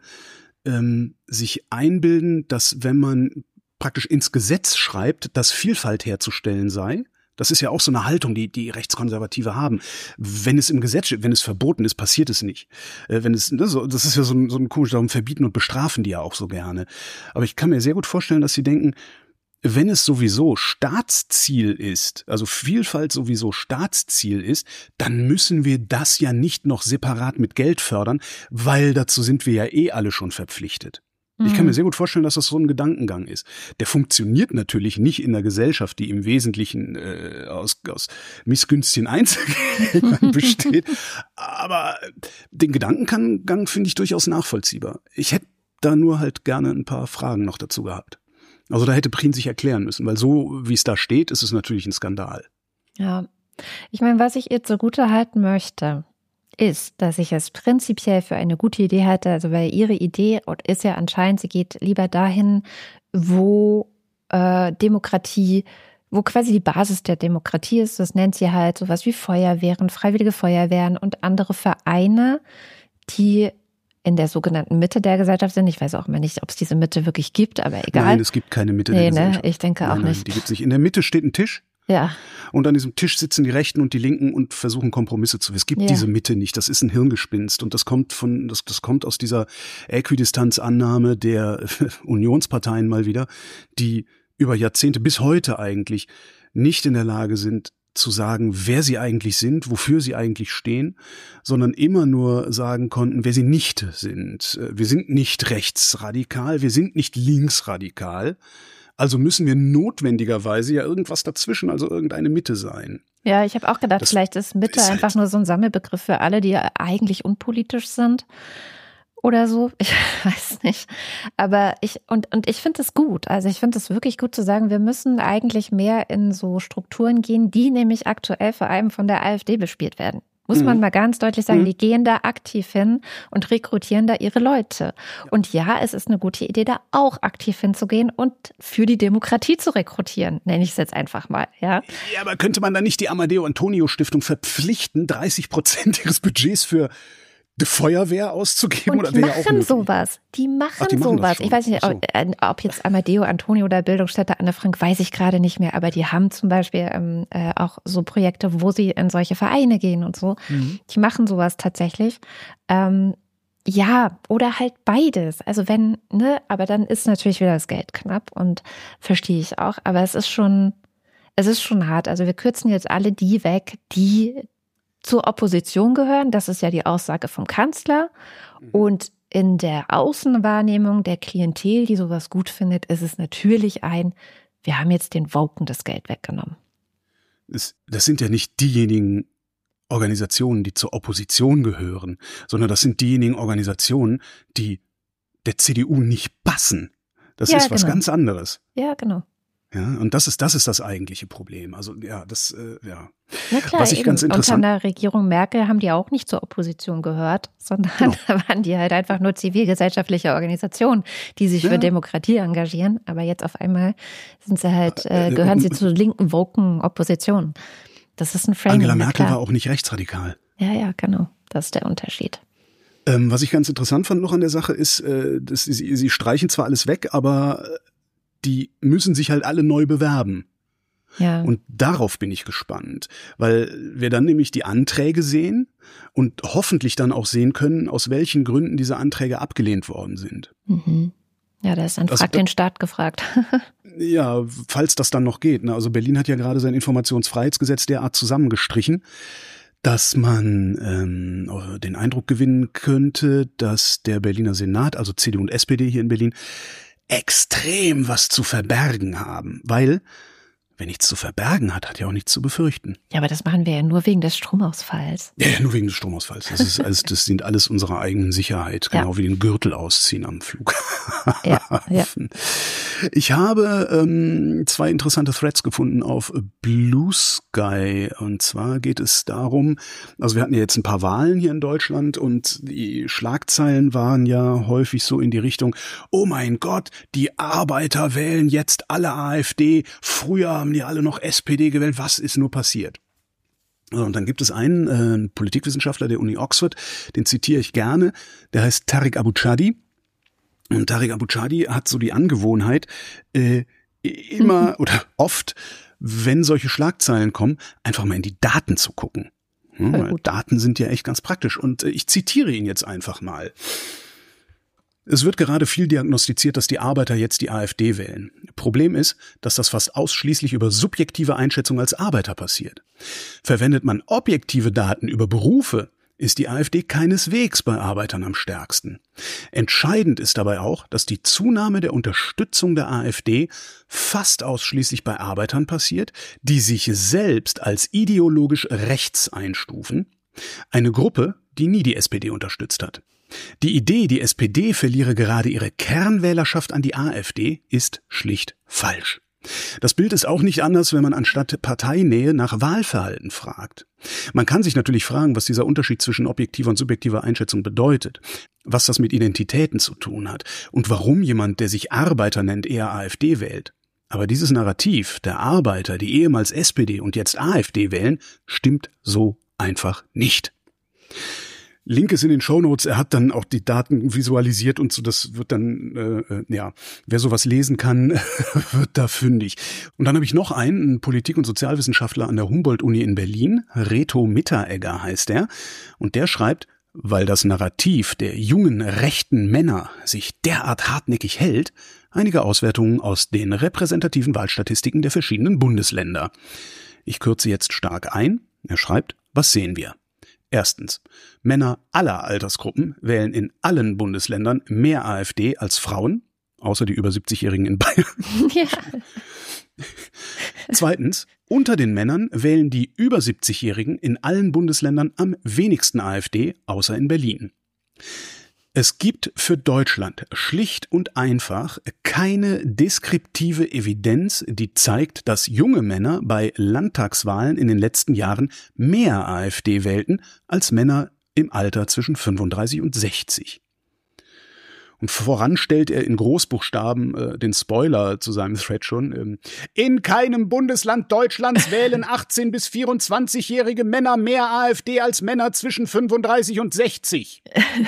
sich einbilden, dass wenn man praktisch ins Gesetz schreibt, dass Vielfalt herzustellen sei. Das ist ja auch so eine Haltung, die Rechtskonservative haben. Wenn es im Gesetz steht, wenn es verboten ist, passiert es nicht. Das ist ja so ein komisch, darum verbieten und bestrafen die ja auch so gerne. Aber ich kann mir sehr gut vorstellen, dass sie denken, wenn es sowieso Staatsziel ist, also Vielfalt sowieso Staatsziel ist, dann müssen wir das ja nicht noch separat mit Geld fördern, weil dazu sind wir ja alle schon verpflichtet. Ich kann mir sehr gut vorstellen, dass das so ein Gedankengang ist. Der funktioniert natürlich nicht in einer Gesellschaft, die im Wesentlichen aus missgünstigen Einzelgängern besteht. Aber den Gedankengang finde ich durchaus nachvollziehbar. Ich hätte da nur halt gerne ein paar Fragen noch dazu gehabt. Also da hätte Prien sich erklären müssen, weil so, wie es da steht, ist es natürlich ein Skandal. Ja, ich meine, was ich ihr zugute halten möchte, ist, dass ich es prinzipiell für eine gute Idee halte, also weil ihre Idee ist ja anscheinend, sie geht lieber dahin, wo Demokratie, wo quasi die Basis der Demokratie ist, das nennt sie halt sowas wie Feuerwehren, freiwillige Feuerwehren und andere Vereine, die in der sogenannten Mitte der Gesellschaft sind. Ich weiß auch immer nicht, ob es diese Mitte wirklich gibt, aber egal. Nein, es gibt keine Mitte der Gesellschaft. Ich denke auch nicht. Die gibt es nicht. In der Mitte steht ein Tisch. Ja. Und an diesem Tisch sitzen die Rechten und die Linken und versuchen Kompromisse zu. Es gibt diese Mitte nicht. Das ist ein Hirngespinst und das kommt aus dieser Äquidistanzannahme der Unionsparteien mal wieder, die über Jahrzehnte bis heute eigentlich nicht in der Lage sind zu sagen, wer sie eigentlich sind, wofür sie eigentlich stehen, sondern immer nur sagen konnten, wer sie nicht sind. Wir sind nicht rechtsradikal, wir sind nicht linksradikal. Also müssen wir notwendigerweise ja irgendwas dazwischen, also irgendeine Mitte sein. Ja, ich habe auch gedacht, vielleicht ist Mitte ist einfach nur so ein Sammelbegriff für alle, die eigentlich unpolitisch sind oder so. Ich weiß nicht. Aber ich finde es gut. Also ich finde es wirklich gut zu sagen, wir müssen eigentlich mehr in so Strukturen gehen, die nämlich aktuell vor allem von der AfD bespielt werden. Muss man mal ganz deutlich sagen, die gehen da aktiv hin und rekrutieren da ihre Leute. Und ja, es ist eine gute Idee, da auch aktiv hinzugehen und für die Demokratie zu rekrutieren, nenne ich es jetzt einfach mal. Ja, aber könnte man da nicht die Amadeo Antonio Stiftung verpflichten, 30% ihres Budgets für die Feuerwehr auszugeben? Und die machen sowas. Die machen sowas. Ich weiß nicht, ob jetzt Amadeo Antonio oder Bildungsstätte Anne Frank, weiß ich gerade nicht mehr, aber die haben zum Beispiel auch so Projekte, wo sie in solche Vereine gehen und so. Die machen sowas tatsächlich. Ja, oder halt beides. Also aber dann ist natürlich wieder das Geld knapp und verstehe ich auch. Aber es ist schon hart. Also wir kürzen jetzt alle die weg, die zur Opposition gehören. Das ist ja die Aussage vom Kanzler. Und in der Außenwahrnehmung der Klientel, die sowas gut findet, ist es natürlich wir haben jetzt den Woken das Geld weggenommen. Das sind ja nicht diejenigen Organisationen, die zur Opposition gehören, sondern das sind diejenigen Organisationen, die der CDU nicht passen. Das ist was ganz anderes. Ja, genau. Ja, und das ist das eigentliche Problem. Also ja, Na klar, was ich ganz interessant. Unter der Regierung Merkel haben die auch nicht zur Opposition gehört, sondern da waren die halt einfach nur zivilgesellschaftliche Organisationen, die sich für Demokratie engagieren. Aber jetzt auf einmal sind sie halt, gehören sie zur linken, woken Opposition. Das ist ein Framing. Angela Merkel war auch nicht rechtsradikal. Ja, genau. Das ist der Unterschied. Was ich ganz interessant fand noch an der Sache ist, dass sie streichen zwar alles weg, aber die müssen sich halt alle neu bewerben. Ja. Und darauf bin ich gespannt, weil wir dann nämlich die Anträge sehen und hoffentlich dann auch sehen können, aus welchen Gründen diese Anträge abgelehnt worden sind. Mhm. Ja, da ist dann Frag den Staat gefragt. Ja, falls das dann noch geht. Also Berlin hat ja gerade sein Informationsfreiheitsgesetz derart zusammengestrichen, dass man den Eindruck gewinnen könnte, dass der Berliner Senat, also CDU und SPD hier in Berlin, extrem was zu verbergen haben, weil wer nichts zu verbergen hat, hat ja auch nichts zu befürchten. Ja, aber das machen wir ja nur wegen des Stromausfalls. Ja, nur wegen des Stromausfalls. Das dient alles unserer eigenen Sicherheit, genau wie den Gürtel ausziehen am Flughafen. Ja. Ich habe 2 interessante Threads gefunden auf Blue Sky. Und zwar geht es darum, also wir hatten ja jetzt ein paar Wahlen hier in Deutschland und die Schlagzeilen waren ja häufig so in die Richtung, oh mein Gott, die Arbeiter wählen jetzt alle AfD, früher haben die alle noch SPD gewählt, was ist nur passiert? Und dann gibt es einen Politikwissenschaftler der Uni Oxford, den zitiere ich gerne, der heißt Tariq Abu-Chadi. Und Tariq Abu-Chadi hat so die Angewohnheit, immer oder oft, wenn solche Schlagzeilen kommen, einfach mal in die Daten zu gucken. Weil Daten sind ja echt ganz praktisch. Und ich zitiere ihn jetzt einfach mal. Es wird gerade viel diagnostiziert, dass die Arbeiter jetzt die AfD wählen. Problem ist, dass das fast ausschließlich über subjektive Einschätzung als Arbeiter passiert. Verwendet man objektive Daten über Berufe, ist die AfD keineswegs bei Arbeitern am stärksten. Entscheidend ist dabei auch, dass die Zunahme der Unterstützung der AfD fast ausschließlich bei Arbeitern passiert, die sich selbst als ideologisch rechts einstufen, eine Gruppe, die nie die SPD unterstützt hat. Die Idee, die SPD verliere gerade ihre Kernwählerschaft an die AfD, ist schlicht falsch. Das Bild ist auch nicht anders, wenn man anstatt Parteinähe nach Wahlverhalten fragt. Man kann sich natürlich fragen, was dieser Unterschied zwischen objektiver und subjektiver Einschätzung bedeutet, was das mit Identitäten zu tun hat und warum jemand, der sich Arbeiter nennt, eher AfD wählt. Aber dieses Narrativ der Arbeiter, die ehemals SPD und jetzt AfD wählen, stimmt so einfach nicht. Link ist in den Shownotes, er hat dann auch die Daten visualisiert und so, das wird dann, wer sowas lesen kann, wird da fündig. Und dann habe ich noch einen Politik- und Sozialwissenschaftler an der Humboldt-Uni in Berlin, Reto Mitteregger heißt er, und der schreibt, weil das Narrativ der jungen rechten Männer sich derart hartnäckig hält, einige Auswertungen aus den repräsentativen Wahlstatistiken der verschiedenen Bundesländer. Ich kürze jetzt stark ein. Er schreibt, was sehen wir? Erstens, Männer aller Altersgruppen wählen in allen Bundesländern mehr AfD als Frauen, außer die über 70-Jährigen in Bayern. Ja. Zweitens, unter den Männern wählen die über 70-Jährigen in allen Bundesländern am wenigsten AfD, außer in Berlin. Es gibt für Deutschland schlicht und einfach keine deskriptive Evidenz, die zeigt, dass junge Männer bei Landtagswahlen in den letzten Jahren mehr AfD wählten als Männer im Alter zwischen 35 und 60. Und voran stellt er in Großbuchstaben den Spoiler zu seinem Thread schon. In keinem Bundesland Deutschlands wählen 18- bis 24-jährige Männer mehr AfD als Männer zwischen 35 und 60.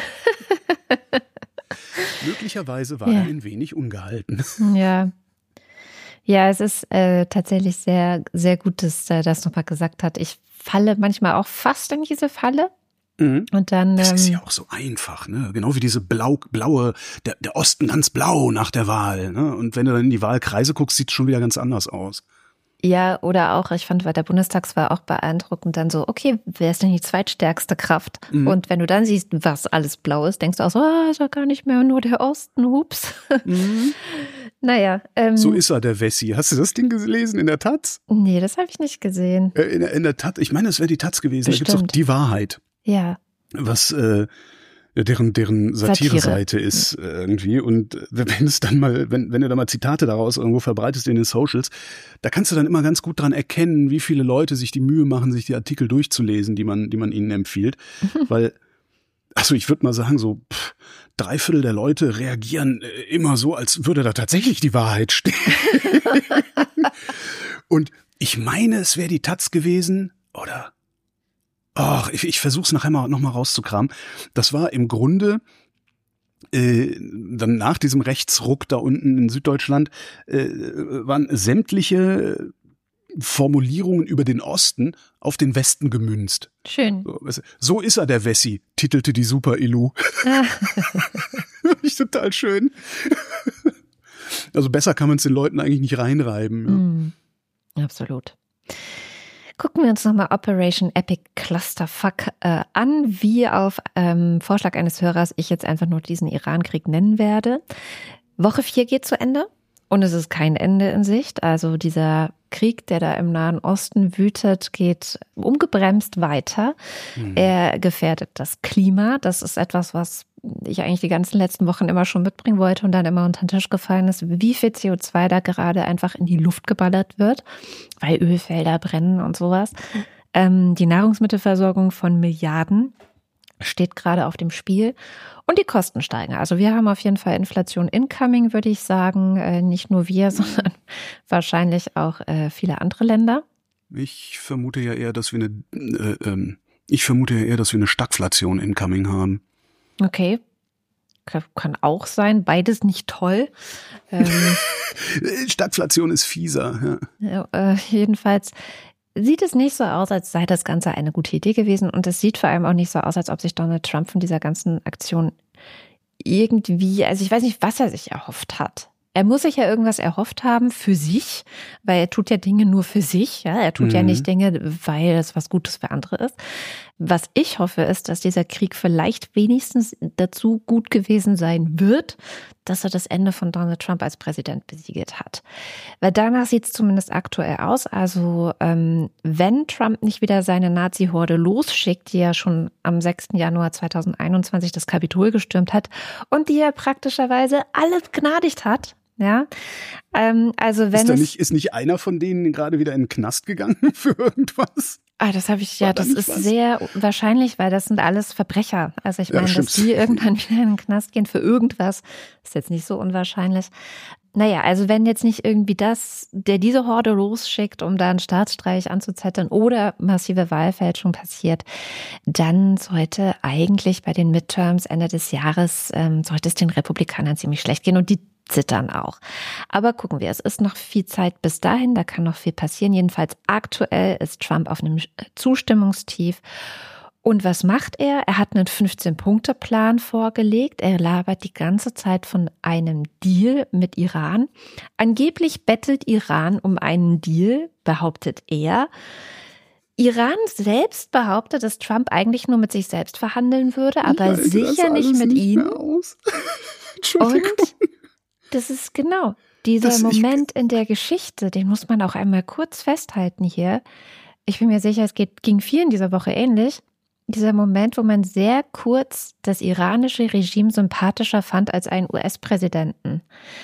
Möglicherweise war er ein wenig ungehalten. Ja. Ja, es ist tatsächlich sehr, sehr gut, dass er das nochmal gesagt hat. Ich falle manchmal auch fast in diese Falle. Mhm. Und dann, das ist ja auch so einfach, ne? Genau wie diese blaue, der Osten ganz blau nach der Wahl, ne? Und wenn du dann in die Wahlkreise guckst, sieht es schon wieder ganz anders aus. Ja, oder auch, ich fand bei der Bundestagswahl auch beeindruckend, dann so, okay, wer ist denn die zweitstärkste Kraft? Mhm. Und wenn du dann siehst, was alles blau ist, denkst du auch so, ist doch gar nicht mehr nur der Osten, hups. Mhm. Naja. So ist er, der Wessi. Hast du das Ding gelesen in der Taz? Nee, das habe ich nicht gesehen. In der Taz, ich meine, es wäre die Taz gewesen. Bestimmt. Da gibt's auch Die Wahrheit. Ja. Was deren Satire-Seite ist irgendwie. Und wenn es dann mal, wenn du da mal Zitate daraus irgendwo verbreitest in den Socials, da kannst du dann immer ganz gut dran erkennen, wie viele Leute sich die Mühe machen, sich die Artikel durchzulesen, die man ihnen empfiehlt. Weil, also ich würde mal sagen, so 3/4 der Leute reagieren immer so, als würde da tatsächlich die Wahrheit stehen. Und ich meine, es wäre die Taz gewesen, oder ich versuche es nachher noch mal rauszukramen. Das war im Grunde dann nach diesem Rechtsruck da unten in Süddeutschland waren sämtliche Formulierungen über den Osten auf den Westen gemünzt. Schön. So ist er, der Wessi, titelte die Super-Illu. Ich total schön. Also besser kann man es den Leuten eigentlich nicht reinreiben. Ja. Absolut. Gucken wir uns nochmal Operation Epic Clusterfuck an, wie auf Vorschlag eines Hörers ich jetzt einfach nur diesen Iran-Krieg nennen werde. Woche 4 geht zu Ende und es ist kein Ende in Sicht. Also dieser Krieg, der da im Nahen Osten wütet, geht ungebremst weiter. Er gefährdet das Klima. Das ist etwas, was ich eigentlich die ganzen letzten Wochen immer schon mitbringen wollte und dann immer unter den Tisch gefallen ist, wie viel CO2 da gerade einfach in die Luft geballert wird, weil Ölfelder brennen und sowas. Die Nahrungsmittelversorgung von Milliarden steht gerade auf dem Spiel und die Kosten steigen. Also wir haben auf jeden Fall Inflation incoming, würde ich sagen. Nicht nur wir, sondern wahrscheinlich auch viele andere Länder. Ich vermute ja eher, dass wir eine Stagflation incoming haben. Okay, kann auch sein. Beides nicht toll. Stagflation ist fieser. Ja. Jedenfalls sieht es nicht so aus, als sei das Ganze eine gute Idee gewesen. Und es sieht vor allem auch nicht so aus, als ob sich Donald Trump von dieser ganzen Aktion irgendwie, also ich weiß nicht, was er sich erhofft hat. Er muss sich ja irgendwas erhofft haben für sich, weil er tut ja Dinge nur für sich. Ja? Er tut ja nicht Dinge, weil es was Gutes für andere ist. Was ich hoffe, ist, dass dieser Krieg vielleicht wenigstens dazu gut gewesen sein wird, dass er das Ende von Donald Trump als Präsident besiegelt hat. Weil danach sieht es zumindest aktuell aus. Also wenn Trump nicht wieder seine Nazi-Horde losschickt, die ja schon am 6. Januar 2021 das Kapitol gestürmt hat und die er praktischerweise alle begnadigt hat. Ja, also wenn ist nicht einer von denen gerade wieder in den Knast gegangen für irgendwas? Das habe ich das ist was? Sehr wahrscheinlich, weil das sind alles Verbrecher. Also ich meine, dass die irgendwann wieder in den Knast gehen für irgendwas, ist jetzt nicht so unwahrscheinlich. Naja, also wenn jetzt nicht irgendwie der diese Horde losschickt, um da einen Staatsstreich anzuzetteln oder massive Wahlfälschung passiert, dann sollte eigentlich bei den Midterms Ende des Jahres, sollte es den Republikanern ziemlich schlecht gehen und die zittern auch. Aber gucken wir, es ist noch viel Zeit bis dahin, da kann noch viel passieren. Jedenfalls aktuell ist Trump auf einem Zustimmungstief. Und was macht er? Er hat einen 15-Punkte-Plan vorgelegt. Er labert die ganze Zeit von einem Deal mit Iran. Angeblich bettelt Iran um einen Deal, behauptet er. Iran selbst behauptet, dass Trump eigentlich nur mit sich selbst verhandeln würde, aber sicher nicht mit ihm. Und das ist genau dieser Moment in der Geschichte, den muss man auch einmal kurz festhalten hier. Ich bin mir sicher, es ging vielen dieser Woche ähnlich. Dieser Moment, wo man sehr kurz das iranische Regime sympathischer fand als einen US-Präsidenten.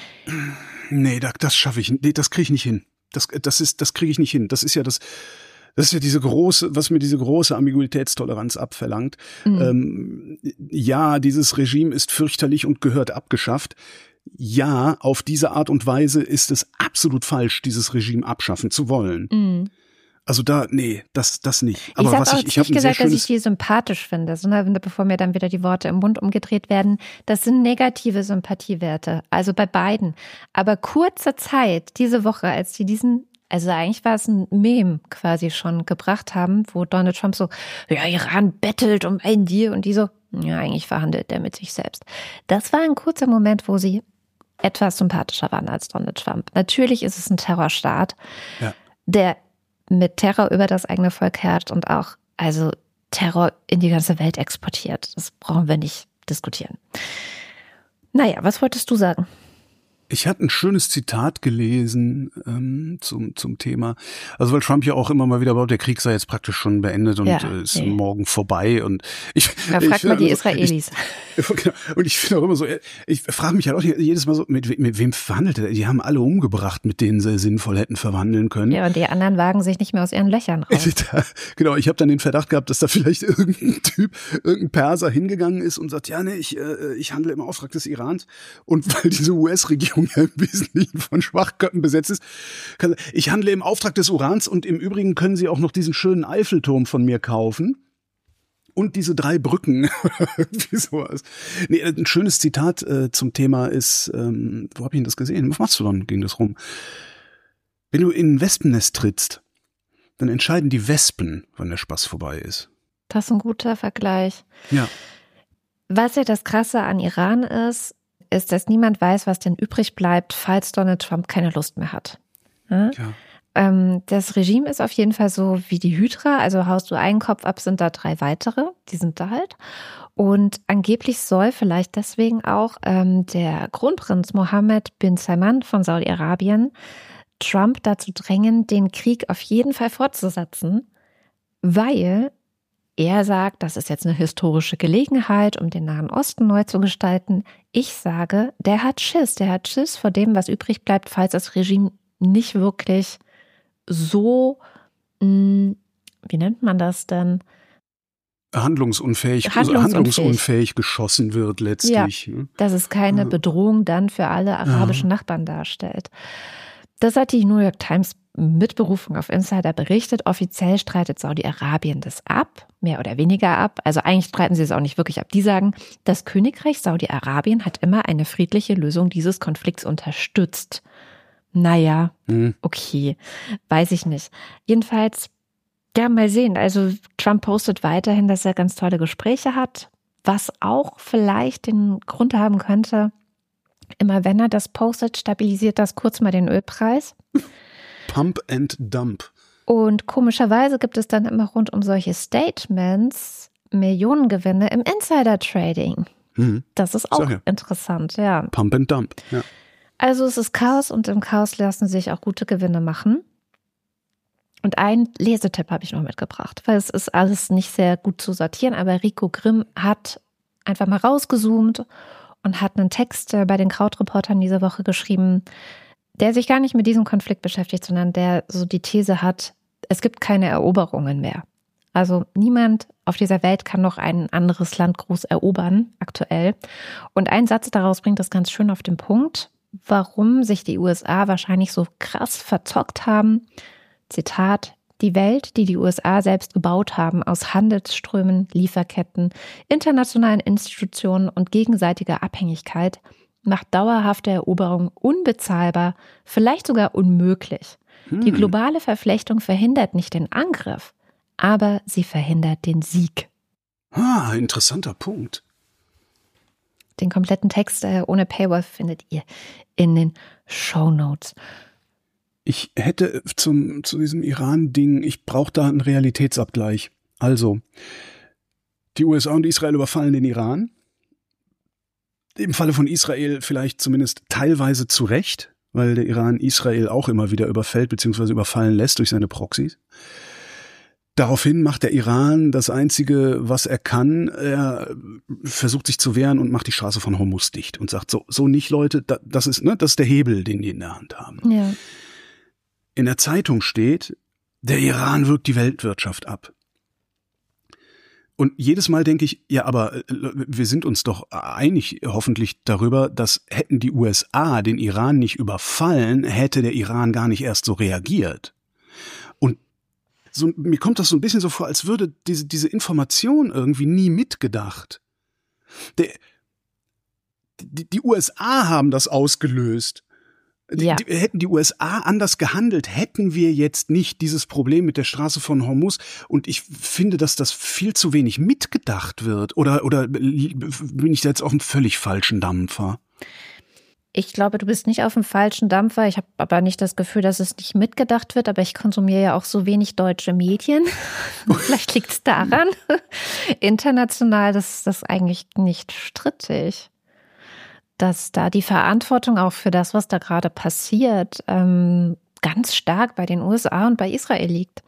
Nee, das schaffe ich. Nee, das kriege ich nicht hin. Das kriege ich nicht hin. Das ist ja diese große, was mir diese große Ambiguitätstoleranz abverlangt. Ja, dieses Regime ist fürchterlich und gehört abgeschafft. Ja, auf diese Art und Weise ist es absolut falsch, dieses Regime abschaffen zu wollen. Also das nicht. Aber ich habe nicht gesagt, dass ich die sympathisch finde, sondern bevor mir dann wieder die Worte im Mund umgedreht werden, das sind negative Sympathiewerte, also bei beiden. Aber kurze Zeit, diese Woche, als die also eigentlich war es ein Meme quasi schon gebracht haben, wo Donald Trump so, ja, Iran bettelt um einen Deal und die so, ja, eigentlich verhandelt der mit sich selbst. Das war ein kurzer Moment, wo sie etwas sympathischer waren als Donald Trump. Natürlich ist es ein Terrorstaat, der mit Terror über das eigene Volk herrscht und auch also Terror in die ganze Welt exportiert. Das brauchen wir nicht diskutieren. Naja, was wolltest du sagen? Ich hatte ein schönes Zitat gelesen zum Thema. Also weil Trump ja auch immer mal wieder baut, der Krieg sei jetzt praktisch schon beendet und ist morgen vorbei. Und fragt mal die Israelis. Und ich finde auch immer so, ich frage mich halt auch jedes Mal so, mit wem verhandelt er? Die haben alle umgebracht, mit denen sie sinnvoll hätten verhandeln können. Ja, und die anderen wagen sich nicht mehr aus ihren Löchern raus. Genau, ich habe dann den Verdacht gehabt, dass da vielleicht irgendein Perser hingegangen ist und sagt, ja, nee, ich handle im Auftrag des Irans. Und weil diese US-Regierung ja im Wesentlichen von Schwachköppen besetzt ist. Ich handle im Auftrag des Urans und im Übrigen können Sie auch noch diesen schönen Eiffelturm von mir kaufen. und diese 3 Brücken. Irgendwie sowas. Nee, ein schönes Zitat zum Thema ist, wo habe ich denn das gesehen? Auf Mastodon ging das rum. Wenn du in ein Wespennest trittst, dann entscheiden die Wespen, wann der Spaß vorbei ist. Das ist ein guter Vergleich. Ja. Was ja das Krasse an Iran ist, dass niemand weiß, was denn übrig bleibt, falls Donald Trump keine Lust mehr hat. Ja? Das Regime ist auf jeden Fall so wie die Hydra, also haust du einen Kopf ab, sind da 3 weitere, die sind da halt. Und angeblich soll vielleicht deswegen auch der Kronprinz Mohammed bin Salman von Saudi-Arabien Trump dazu drängen, den Krieg auf jeden Fall fortzusetzen, weil er sagt, das ist jetzt eine historische Gelegenheit, um den Nahen Osten neu zu gestalten. Ich sage, der hat Schiss vor dem, was übrig bleibt, falls das Regime nicht wirklich so, wie nennt man das denn? Handlungsunfähig geschossen wird letztlich. Ja, dass es keine Bedrohung dann für alle arabischen Nachbarn darstellt. Das hat die New York Times mit Berufung auf Insider berichtet. Offiziell streitet Saudi-Arabien das ab, mehr oder weniger ab. Also eigentlich streiten sie es auch nicht wirklich ab. Die sagen, das Königreich Saudi-Arabien hat immer eine friedliche Lösung dieses Konflikts unterstützt. Naja, okay, weiß ich nicht. Jedenfalls, ja, mal sehen. Also Trump postet weiterhin, dass er ganz tolle Gespräche hat, was auch vielleicht den Grund haben könnte, immer wenn er das postet, stabilisiert das kurz mal den Ölpreis. Pump and Dump. Und komischerweise gibt es dann immer rund um solche Statements Millionengewinne im Insider-Trading. Das ist auch interessant, ja. Pump and Dump, ja. Also es ist Chaos und im Chaos lassen sich auch gute Gewinne machen. Und einen Lesetipp habe ich noch mitgebracht, weil es ist alles nicht sehr gut zu sortieren, aber Rico Grimm hat einfach mal rausgezoomt und hat einen Text bei den Krautreportern diese Woche geschrieben, der sich gar nicht mit diesem Konflikt beschäftigt, sondern der so die These hat, es gibt keine Eroberungen mehr. Also niemand auf dieser Welt kann noch ein anderes Land groß erobern, aktuell. Und ein Satz daraus bringt das ganz schön auf den Punkt, warum sich die USA wahrscheinlich so krass verzockt haben. Zitat: Die Welt, die die USA selbst gebaut haben, aus Handelsströmen, Lieferketten, internationalen Institutionen und gegenseitiger Abhängigkeit, macht dauerhafte Eroberung unbezahlbar, vielleicht sogar unmöglich. Die globale Verflechtung verhindert nicht den Angriff, aber sie verhindert den Sieg. Interessanter Punkt. Den kompletten Text ohne Paywall findet ihr in den Shownotes. Ich hätte zu diesem Iran-Ding, ich brauche da einen Realitätsabgleich. Also, die USA und Israel überfallen den Iran. Im Falle von Israel vielleicht zumindest teilweise zu Recht, weil der Iran Israel auch immer wieder überfällt bzw. überfallen lässt durch seine Proxys. Daraufhin macht der Iran das Einzige, was er kann. Er versucht sich zu wehren und macht die Straße von Hormuz dicht und sagt, so nicht, Leute, das ist der Hebel, den die in der Hand haben. Ja. In der Zeitung steht, der Iran wirkt die Weltwirtschaft ab. Und jedes Mal denke ich, ja, aber wir sind uns doch einig hoffentlich darüber, dass hätten die USA den Iran nicht überfallen, hätte der Iran gar nicht erst so reagiert. Und so, mir kommt das so ein bisschen so vor, als würde diese Information irgendwie nie mitgedacht. Die USA haben das ausgelöst. Hätten die USA anders gehandelt, hätten wir jetzt nicht dieses Problem mit der Straße von Hormuz. Und ich finde, dass das viel zu wenig mitgedacht wird. Oder bin ich da jetzt auf einem völlig falschen Dampfer? Ich glaube, du bist nicht auf dem falschen Dampfer. Ich habe aber nicht das Gefühl, dass es nicht mitgedacht wird. Aber ich konsumiere ja auch so wenig deutsche Medien. Vielleicht liegt es daran. International ist das eigentlich nicht strittig, dass da die Verantwortung auch für das, was da gerade passiert, ganz stark bei den USA und bei Israel liegt.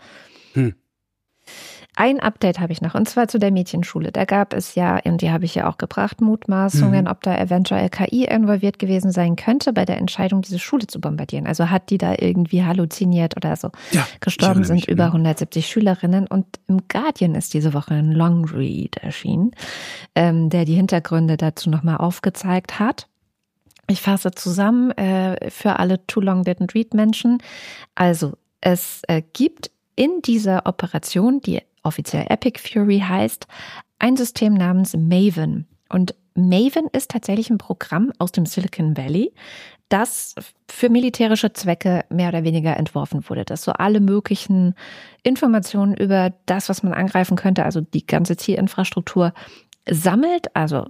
Ein Update habe ich noch, und zwar zu der Mädchenschule. Da gab es ja, und die habe ich ja auch gebracht, Mutmaßungen, ob da eventuell KI involviert gewesen sein könnte bei der Entscheidung, diese Schule zu bombardieren. Also hat die da irgendwie halluziniert oder so. Ja, gestorben sind über 170 Schülerinnen. Und im Guardian ist diese Woche ein Longread erschienen, der die Hintergründe dazu nochmal aufgezeigt hat. Ich fasse zusammen für alle Too Long Didn't Read Menschen. Also es gibt in dieser Operation, die offiziell Epic Fury heißt, ein System namens Maven. Und Maven ist tatsächlich ein Programm aus dem Silicon Valley, das für militärische Zwecke mehr oder weniger entworfen wurde, das so alle möglichen Informationen über das, was man angreifen könnte, also die ganze Zielinfrastruktur, sammelt, also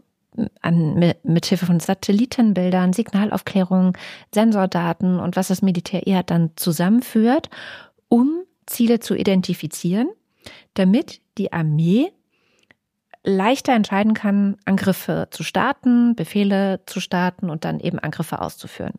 mithilfe von Satellitenbildern, Signalaufklärung, Sensordaten und was das Militär eher dann zusammenführt, um Ziele zu identifizieren, damit die Armee leichter entscheiden kann, Angriffe zu starten, Befehle zu starten und dann eben Angriffe auszuführen.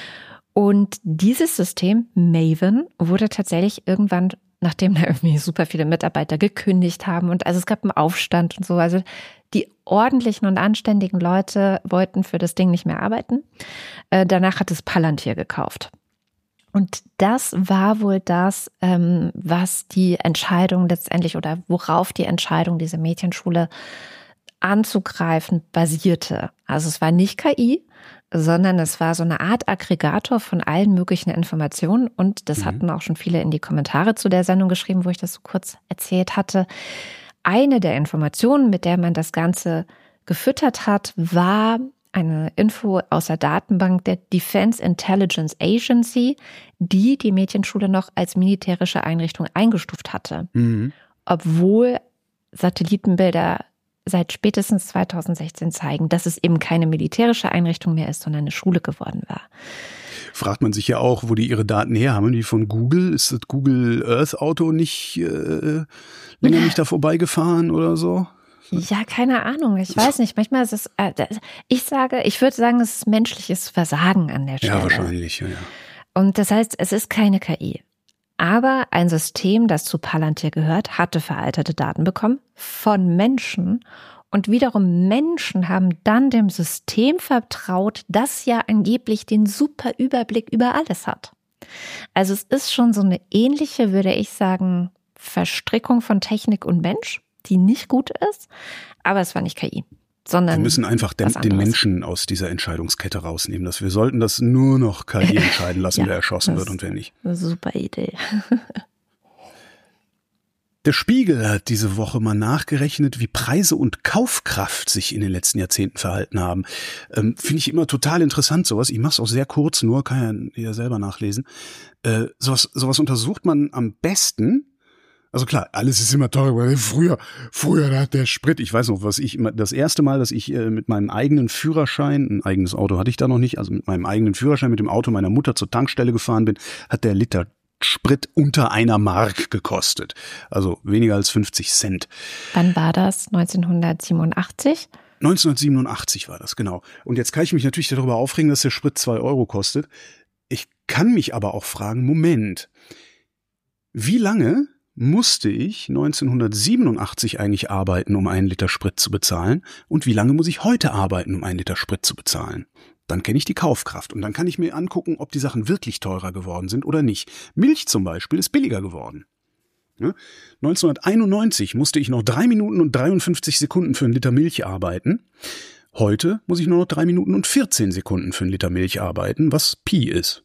Und dieses System, Maven, wurde tatsächlich irgendwann, nachdem da irgendwie super viele Mitarbeiter gekündigt haben und also es gab einen Aufstand und so, also die ordentlichen und anständigen Leute wollten für das Ding nicht mehr arbeiten. Danach hat es Palantir gekauft. Und das war wohl das, was die Entscheidung letztendlich oder worauf die Entscheidung, diese Mädchenschule anzugreifen, basierte. Also es war nicht KI, sondern es war so eine Art Aggregator von allen möglichen Informationen. Und das hatten auch schon viele in die Kommentare zu der Sendung geschrieben, wo ich das so kurz erzählt hatte. Eine der Informationen, mit der man das Ganze gefüttert hat, war eine Info aus der Datenbank der Defense Intelligence Agency, die die Mädchenschule noch als militärische Einrichtung eingestuft hatte. Obwohl Satellitenbilder seit spätestens 2016 zeigen, dass es eben keine militärische Einrichtung mehr ist, sondern eine Schule geworden war. Fragt man sich ja auch, wo die ihre Daten her haben. Die von Google? Ist das Google Earth Auto nicht länger nicht da vorbeigefahren oder so? Ja, keine Ahnung. Ich weiß nicht. Manchmal ist es, ich würde sagen, es ist menschliches Versagen an der Stelle. Ja, wahrscheinlich, ja. Und das heißt, es ist keine KI. Aber ein System, das zu Palantir gehört, hatte veraltete Daten bekommen von Menschen. Und wiederum Menschen haben dann dem System vertraut, das ja angeblich den super Überblick über alles hat. Also es ist schon so eine ähnliche, würde ich sagen, Verstrickung von Technik und Mensch, die nicht gut ist, aber es war nicht KI, sondern wir müssen einfach den Menschen aus dieser Entscheidungskette rausnehmen. Wir sollten das nur noch KI entscheiden lassen, wer erschossen wird und wer nicht. Eine super Idee. Der Spiegel hat diese Woche mal nachgerechnet, wie Preise und Kaufkraft sich in den letzten Jahrzehnten verhalten haben. Finde ich immer total interessant, sowas. Ich mache es auch sehr kurz, nur kann ja selber nachlesen. Sowas untersucht man am besten. Also klar, alles ist immer teurer, weil früher hat der Sprit, ich weiß noch, das erste Mal, dass ich mit meinem eigenen Führerschein, ein eigenes Auto hatte ich da noch nicht, also mit meinem eigenen Führerschein mit dem Auto meiner Mutter zur Tankstelle gefahren bin, hat der Liter Sprit unter 1 Mark gekostet. Also weniger als 50 Cent. Wann war das? 1987? 1987 war das, genau. Und jetzt kann ich mich natürlich darüber aufregen, dass der Sprit 2 Euro kostet. Ich kann mich aber auch fragen, Moment, wie lange musste ich 1987 eigentlich arbeiten, um 1 Liter Sprit zu bezahlen? Und wie lange muss ich heute arbeiten, um 1 Liter Sprit zu bezahlen? Dann kenne ich die Kaufkraft und dann kann ich mir angucken, ob die Sachen wirklich teurer geworden sind oder nicht. Milch zum Beispiel ist billiger geworden. Ja? 1991 musste ich noch 3 Minuten und 53 Sekunden für 1 Liter Milch arbeiten. Heute muss ich nur noch 3 Minuten und 14 Sekunden für 1 Liter Milch arbeiten, was Pi ist.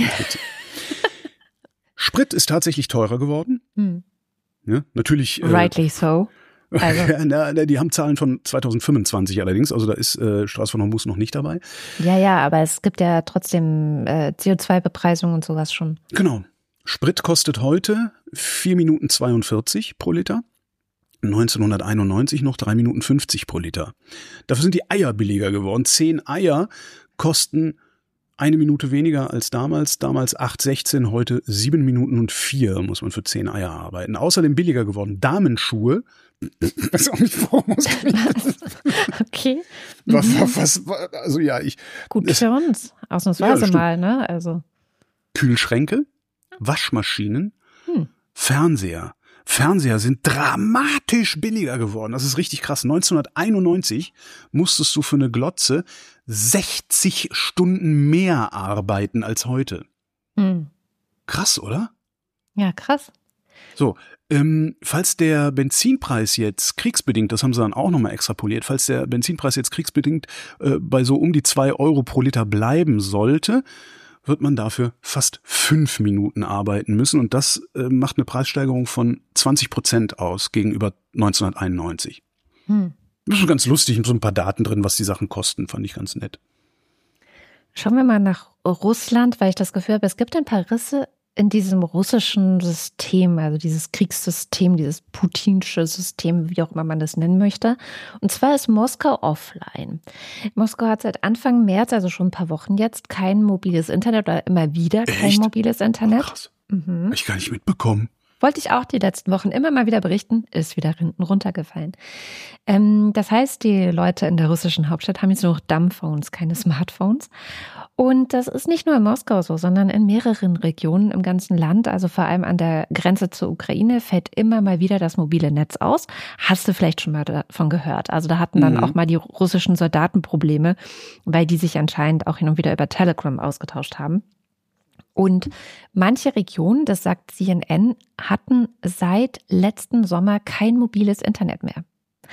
Sprit ist tatsächlich teurer geworden. Ja, natürlich. Rightly so. Also. Die haben Zahlen von 2025 allerdings, also da ist Straße von Hormuz noch nicht dabei. Ja, aber es gibt ja trotzdem CO2-Bepreisung und sowas schon. Genau. Sprit kostet heute 4 Minuten 42 pro Liter. 1991 noch 3 Minuten 50 pro Liter. Dafür sind die Eier billiger geworden. 10 Eier kosten 1 Minute weniger als damals. Damals 8,16, heute 7 Minuten und 4 muss man für 10 Eier arbeiten. Außerdem billiger geworden. Damenschuhe. Ich weiß auch nicht, warum. Okay. Was, also ja, gut für uns. Ausnahmsweise mal, ne? Also. Kühlschränke, Waschmaschinen, Fernseher. Fernseher sind dramatisch billiger geworden. Das ist richtig krass. 1991 musstest du für eine Glotze 60 Stunden mehr arbeiten als heute. Krass, oder? Ja, krass. So, falls der Benzinpreis jetzt kriegsbedingt, das haben sie dann auch nochmal extrapoliert, falls der Benzinpreis jetzt kriegsbedingt bei so um die 2 Euro pro Liter bleiben sollte, wird man dafür fast 5 Minuten arbeiten müssen. Und das macht eine Preissteigerung von 20% aus gegenüber 1991. Das ist ganz lustig, so ein paar Daten drin, was die Sachen kosten, fand ich ganz nett. Schauen wir mal nach Russland, weil ich das Gefühl habe, es gibt ein paar Risse in diesem russischen System, also dieses Kriegssystem, dieses putinsche System, wie auch immer man das nennen möchte. Und zwar ist Moskau offline. Moskau hat seit Anfang März, also schon ein paar Wochen jetzt, kein mobiles Internet oder immer wieder kein mobiles Internet. Krass. Hab ich gar nicht mitbekommen. Wollte ich auch die letzten Wochen immer mal wieder berichten, ist wieder hinten runtergefallen. Das heißt, die Leute in der russischen Hauptstadt haben jetzt nur noch Dumbphones, keine Smartphones. Und das ist nicht nur in Moskau so, sondern in mehreren Regionen im ganzen Land, also vor allem an der Grenze zur Ukraine, fällt immer mal wieder das mobile Netz aus. Hast du vielleicht schon mal davon gehört? Also da hatten dann auch mal die russischen Soldaten Probleme, weil die sich anscheinend auch hin und wieder über Telegram ausgetauscht haben. Und manche Regionen, das sagt CNN, hatten seit letzten Sommer kein mobiles Internet mehr.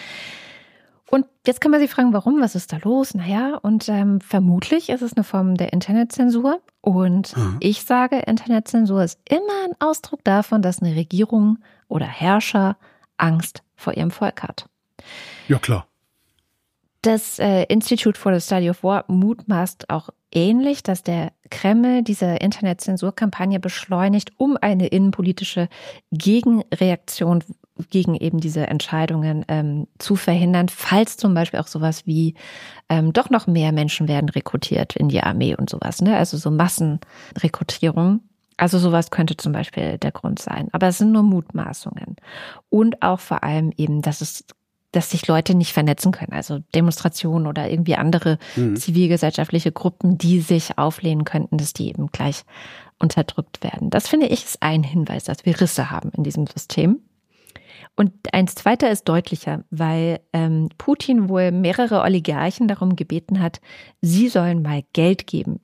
Und jetzt kann man sich fragen, warum, was ist da los? Naja, und vermutlich ist es eine Form der Internetzensur. Und ich sage, Internetzensur ist immer ein Ausdruck davon, dass eine Regierung oder Herrscher Angst vor ihrem Volk hat. Ja, klar. Das Institute for the Study of War mutmaßt auch ähnlich, dass der Kreml diese Internetzensurkampagne beschleunigt, um eine innenpolitische Gegenreaktion gegen eben diese Entscheidungen zu verhindern, falls zum Beispiel auch sowas wie doch noch mehr Menschen werden rekrutiert in die Armee und sowas, ne? Also so Massenrekrutierung. Also sowas könnte zum Beispiel der Grund sein. Aber es sind nur Mutmaßungen. Und auch vor allem eben, dass sich Leute nicht vernetzen können. Also Demonstrationen oder irgendwie andere zivilgesellschaftliche Gruppen, die sich auflehnen könnten, dass die eben gleich unterdrückt werden. Das finde ich ist ein Hinweis, dass wir Risse haben in diesem System. Und ein zweiter ist deutlicher, weil Putin wohl mehrere Oligarchen darum gebeten hat, sie sollen mal Geld geben.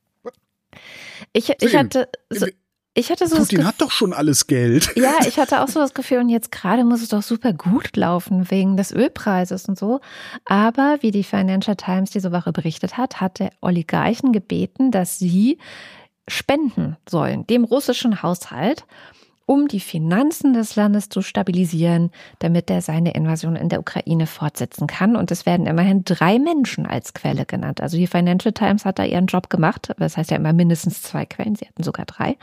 Ich hatte so Putin hat doch schon alles Geld. Ja, ich hatte auch so das Gefühl, und jetzt gerade muss es doch super gut laufen wegen des Ölpreises und so. Aber wie die Financial Times diese Woche berichtet hat, hat der Oligarchen gebeten, dass sie spenden sollen, dem russischen Haushalt, um die Finanzen des Landes zu stabilisieren, damit er seine Invasion in der Ukraine fortsetzen kann. Und es werden immerhin 3 Menschen als Quelle genannt. Also die Financial Times hat da ihren Job gemacht. Das heißt ja immer mindestens 2 Quellen. Sie hatten sogar 3.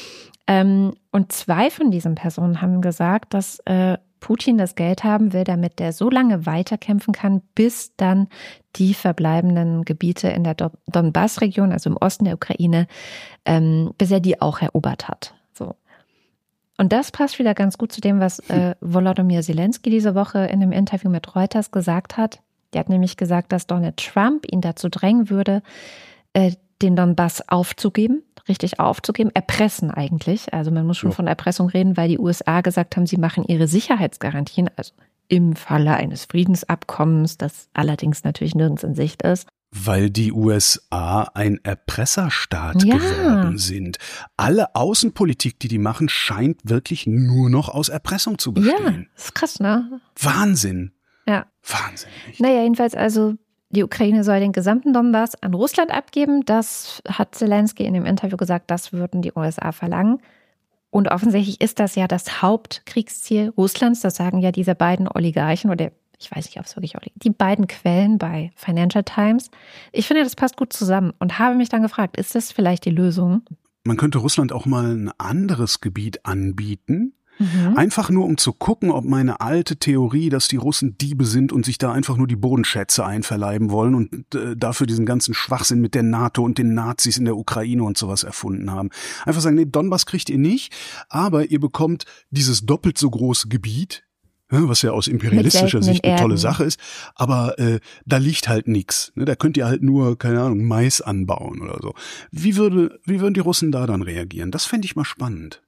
Und 2 von diesen Personen haben gesagt, dass Putin das Geld haben will, damit der so lange weiterkämpfen kann, bis dann die verbleibenden Gebiete in der Donbass-Region, also im Osten der Ukraine, bis er die auch erobert hat. So. Und das passt wieder ganz gut zu dem, was Volodymyr Zelensky diese Woche in einem Interview mit Reuters gesagt hat. Der hat nämlich gesagt, dass Donald Trump ihn dazu drängen würde, den Donbass aufzugeben, richtig aufzugeben, erpressen eigentlich. Also man muss schon von Erpressung reden, weil die USA gesagt haben, sie machen ihre Sicherheitsgarantien, also im Falle eines Friedensabkommens, das allerdings natürlich nirgends in Sicht ist. Weil die USA ein Erpresserstaat geworden sind. Alle Außenpolitik, die machen, scheint wirklich nur noch aus Erpressung zu bestehen. Ja, das ist krass, ne? Wahnsinn. Ja. Wahnsinn. Naja, jedenfalls also die Ukraine soll den gesamten Donbass an Russland abgeben. Das hat Zelensky in dem Interview gesagt, das würden die USA verlangen. Und offensichtlich ist das ja das Hauptkriegsziel Russlands. Das sagen ja diese beiden Oligarchen oder ich weiß nicht, ob es wirklich die beiden Quellen bei Financial Times. Ich finde, das passt gut zusammen und habe mich dann gefragt, ist das vielleicht die Lösung? Man könnte Russland auch mal ein anderes Gebiet anbieten. Einfach nur, um zu gucken, ob meine alte Theorie, dass die Russen Diebe sind und sich da einfach nur die Bodenschätze einverleiben wollen und dafür diesen ganzen Schwachsinn mit der NATO und den Nazis in der Ukraine und sowas erfunden haben. Einfach sagen, nee, Donbass kriegt ihr nicht, aber ihr bekommt dieses doppelt so große Gebiet, was ja aus imperialistischer Sicht eine tolle Sache ist, aber da liegt halt nichts. Da könnt ihr halt nur, keine Ahnung, Mais anbauen oder so. Wie würden die Russen da dann reagieren? Das fände ich mal spannend.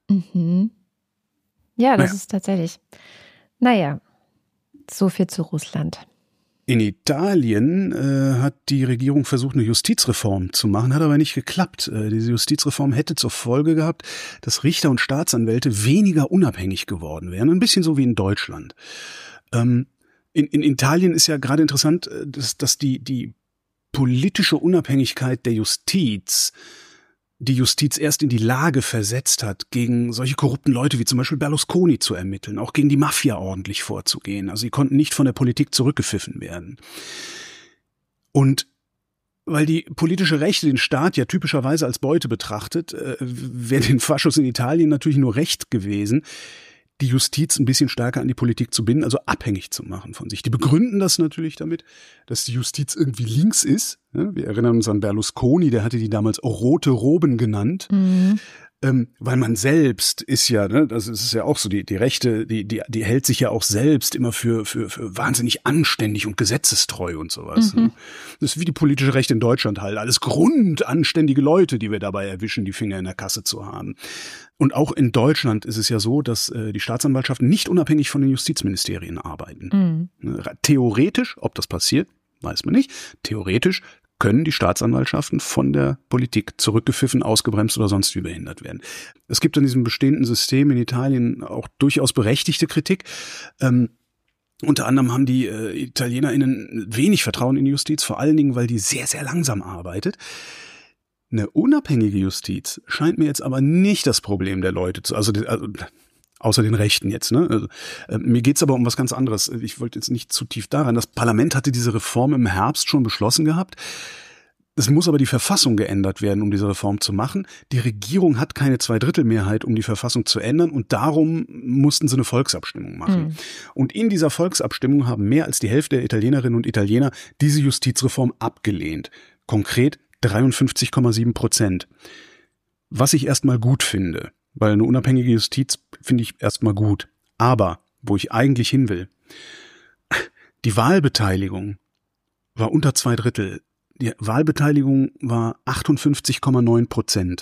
Ja, das ist tatsächlich. Naja, so viel zu Russland. In Italien hat die Regierung versucht, eine Justizreform zu machen, hat aber nicht geklappt. Diese Justizreform hätte zur Folge gehabt, dass Richter und Staatsanwälte weniger unabhängig geworden wären. Ein bisschen so wie in Deutschland. In Italien ist ja gerade interessant, dass die politische Unabhängigkeit der Justiz die Justiz erst in die Lage versetzt hat, gegen solche korrupten Leute wie zum Beispiel Berlusconi zu ermitteln, auch gegen die Mafia ordentlich vorzugehen. Also sie konnten nicht von der Politik zurückgepfiffen werden. Und weil die politische Rechte den Staat ja typischerweise als Beute betrachtet, wäre den Faschos in Italien natürlich nur recht gewesen, die Justiz ein bisschen stärker an die Politik zu binden, also abhängig zu machen von sich. Die begründen das natürlich damit, dass die Justiz irgendwie links ist. Wir erinnern uns an Berlusconi, der hatte die damals rote Roben genannt. Weil man selbst ist ja, ne, das ist ja auch so, die Rechte, die hält sich ja auch selbst immer für wahnsinnig anständig und gesetzestreu und sowas. Ne? Das ist wie die politische Rechte in Deutschland halt. Alles grundanständige Leute, die wir dabei erwischen, die Finger in der Kasse zu haben. Und auch in Deutschland ist es ja so, dass die Staatsanwaltschaften nicht unabhängig von den Justizministerien arbeiten. Theoretisch, ob das passiert, weiß man nicht. Theoretisch können die Staatsanwaltschaften von der Politik zurückgepfiffen, ausgebremst oder sonst wie behindert werden. Es gibt an diesem bestehenden System in Italien auch durchaus berechtigte Kritik. Unter anderem haben die ItalienerInnen wenig Vertrauen in die Justiz, vor allen Dingen, weil die sehr, sehr langsam arbeitet. Eine unabhängige Justiz scheint mir jetzt aber nicht das Problem der Leute zu, also außer den Rechten jetzt, ne? Also, mir geht's aber um was ganz anderes. Ich wollte jetzt nicht zu tief daran. Das Parlament hatte diese Reform im Herbst schon beschlossen gehabt. Es muss aber die Verfassung geändert werden, um diese Reform zu machen. Die Regierung hat keine Zweidrittelmehrheit, um die Verfassung zu ändern, und darum mussten sie eine Volksabstimmung machen. Und in dieser Volksabstimmung haben mehr als die Hälfte der Italienerinnen und Italiener diese Justizreform abgelehnt. Konkret 53,7%. Was ich erstmal gut finde. Weil eine unabhängige Justiz finde ich erstmal gut. Aber, wo ich eigentlich hin will, die Wahlbeteiligung war unter 2/3. Die Wahlbeteiligung war 58,9%.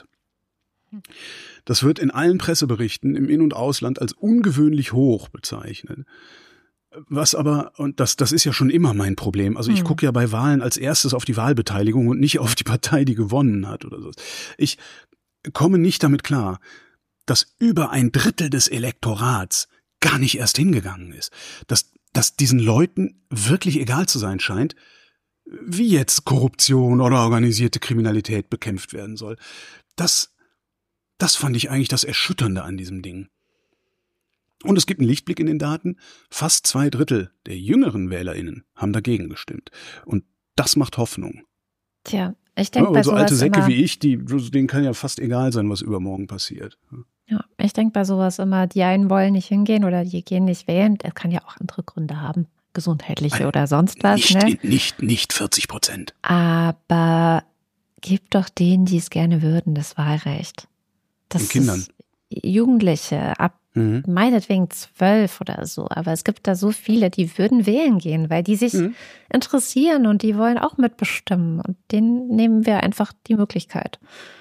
Das wird in allen Presseberichten im In- und Ausland als ungewöhnlich hoch bezeichnet. Was aber, und das ist ja schon immer mein Problem, also ich gucke ja bei Wahlen als erstes auf die Wahlbeteiligung und nicht auf die Partei, die gewonnen hat oder so. Ich komme nicht damit klar, dass über 1/3 des Elektorats gar nicht erst hingegangen ist. Dass diesen Leuten wirklich egal zu sein scheint, wie jetzt Korruption oder organisierte Kriminalität bekämpft werden soll. Das fand ich eigentlich das Erschütternde an diesem Ding. Und es gibt einen Lichtblick in den Daten. Fast 2/3 der jüngeren WählerInnen haben dagegen gestimmt. Und das macht Hoffnung. Tja, ich denke bei so sowas alte Säcke immer, wie ich, denen kann ja fast egal sein, was übermorgen passiert. Ja, ich denke bei sowas immer, die einen wollen nicht hingehen oder die gehen nicht wählen. Das kann ja auch andere Gründe haben, gesundheitliche oder sonst was. Nicht 40%. Aber gib doch denen, die es gerne würden, das Wahlrecht. Das Und Kindern. Jugendliche ab meinetwegen 12 oder so. Aber es gibt da so viele, die würden wählen gehen, weil die sich interessieren und die wollen auch mitbestimmen. Und denen nehmen wir einfach die Möglichkeit.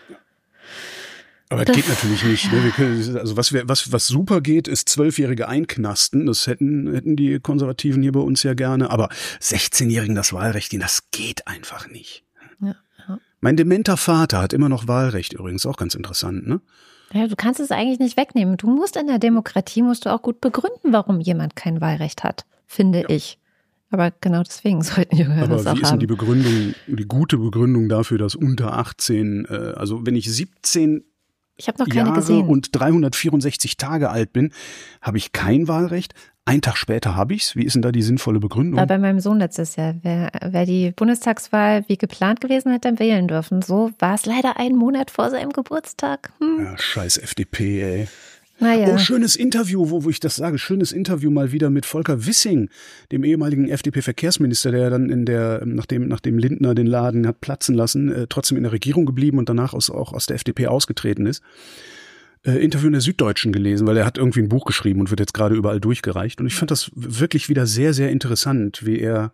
Aber das geht natürlich nicht. Ne? Wir können, also was super geht, ist 12-Jährige einknasten. Das hätten die Konservativen hier bei uns ja gerne. Aber 16-Jährigen das Wahlrecht geben, das geht einfach nicht. Ja. Mein dementer Vater hat immer noch Wahlrecht übrigens, auch ganz interessant, ne? Ja, du kannst es eigentlich nicht wegnehmen. Du musst in der Demokratie, auch gut begründen, warum jemand kein Wahlrecht hat, finde ich. Aber genau deswegen sollten Jüngere das auch haben. Aber wie ist denn die Begründung, die gute Begründung dafür, dass unter 18, also wenn ich 17 Ich habe noch keine Jahre gesehen. Und 364 Tage alt bin, habe ich kein Wahlrecht. Einen Tag später habe ich's. Wie ist denn da die sinnvolle Begründung? War bei meinem Sohn letztes Jahr. Wer die Bundestagswahl wie geplant gewesen hätte, wählen dürfen. So war es leider einen Monat vor seinem Geburtstag. Ja, scheiß FDP, ey. Naja. Oh, schönes Interview, wo ich das sage, schönes Interview mal wieder mit Volker Wissing, dem ehemaligen FDP-Verkehrsminister, der dann nachdem Lindner den Laden hat platzen lassen, trotzdem in der Regierung geblieben und danach auch aus der FDP ausgetreten ist. Interview in der Süddeutschen gelesen, weil er hat irgendwie ein Buch geschrieben und wird jetzt gerade überall durchgereicht. Und ich fand das wirklich wieder sehr, sehr interessant, wie er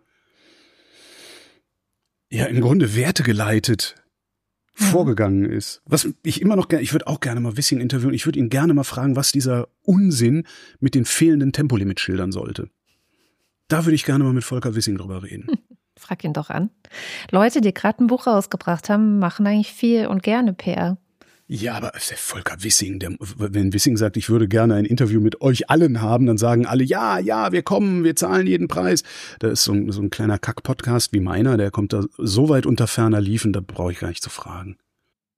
ja im Grunde wertegeleitet vorgegangen ist. Was ich immer noch gerne, ich würde auch gerne mal Wissing interviewen, ich würde ihn gerne mal fragen, was dieser Unsinn mit den fehlenden Tempolimit-Schildern sollte. Da würde ich gerne mal mit Volker Wissing drüber reden. Frag ihn doch an. Leute, die gerade ein Buch rausgebracht haben, machen eigentlich viel und gerne PR. Ja, aber Volker Wissing, wenn Wissing sagt, ich würde gerne ein Interview mit euch allen haben, dann sagen alle, ja, wir kommen, wir zahlen jeden Preis. Da ist so ein kleiner Kack-Podcast wie meiner, der kommt da so weit unter ferner Liefen, da brauche ich gar nicht zu fragen.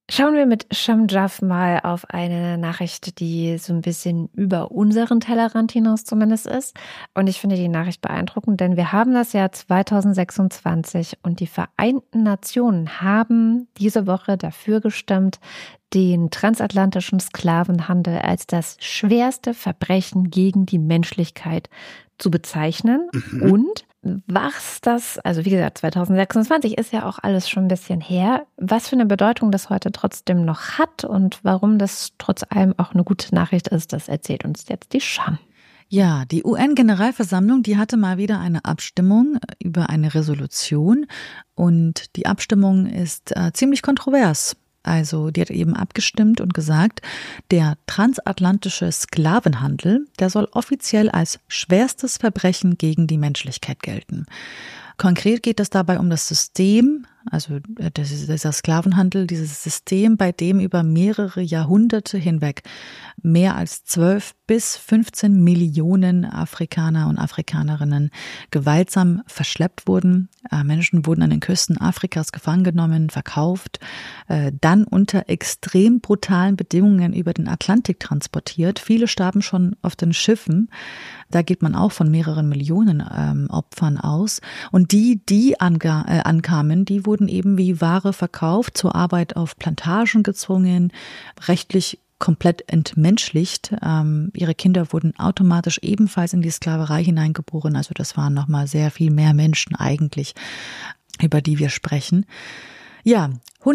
Schauen wir mit Shamjaf mal auf eine Nachricht, die so ein bisschen über unseren Tellerrand hinaus zumindest ist. Und ich finde die Nachricht beeindruckend, denn wir haben das Jahr 2026 und die Vereinten Nationen haben diese Woche dafür gestimmt, den transatlantischen Sklavenhandel als das schwerste Verbrechen gegen die Menschlichkeit zu bezeichnen. Und was das, also wie gesagt, 2026 ist ja auch alles schon ein bisschen her, was für eine Bedeutung das heute trotzdem noch hat und warum das trotz allem auch eine gute Nachricht ist, das erzählt uns jetzt die Sham. Ja, die UN-Generalversammlung, die hatte mal wieder eine Abstimmung über eine Resolution und die Abstimmung ist ziemlich kontrovers. Also die hat eben abgestimmt und gesagt, der transatlantische Sklavenhandel, der soll offiziell als schwerstes Verbrechen gegen die Menschlichkeit gelten. Konkret geht es dabei um das System, also dieser Sklavenhandel, dieses System, bei dem über mehrere Jahrhunderte hinweg mehr als 12 bis 15 Millionen Afrikaner und Afrikanerinnen gewaltsam verschleppt wurden. Menschen wurden an den Küsten Afrikas gefangen genommen, verkauft, dann unter extrem brutalen Bedingungen über den Atlantik transportiert. Viele starben schon auf den Schiffen. Da geht man auch von mehreren Millionen Opfern aus. Und die ankamen, die wurden eben wie Ware verkauft, zur Arbeit auf Plantagen gezwungen, rechtlich komplett entmenschlicht. Ihre Kinder wurden automatisch ebenfalls in die Sklaverei hineingeboren. Also das waren nochmal sehr viel mehr Menschen eigentlich, über die wir sprechen. Ja,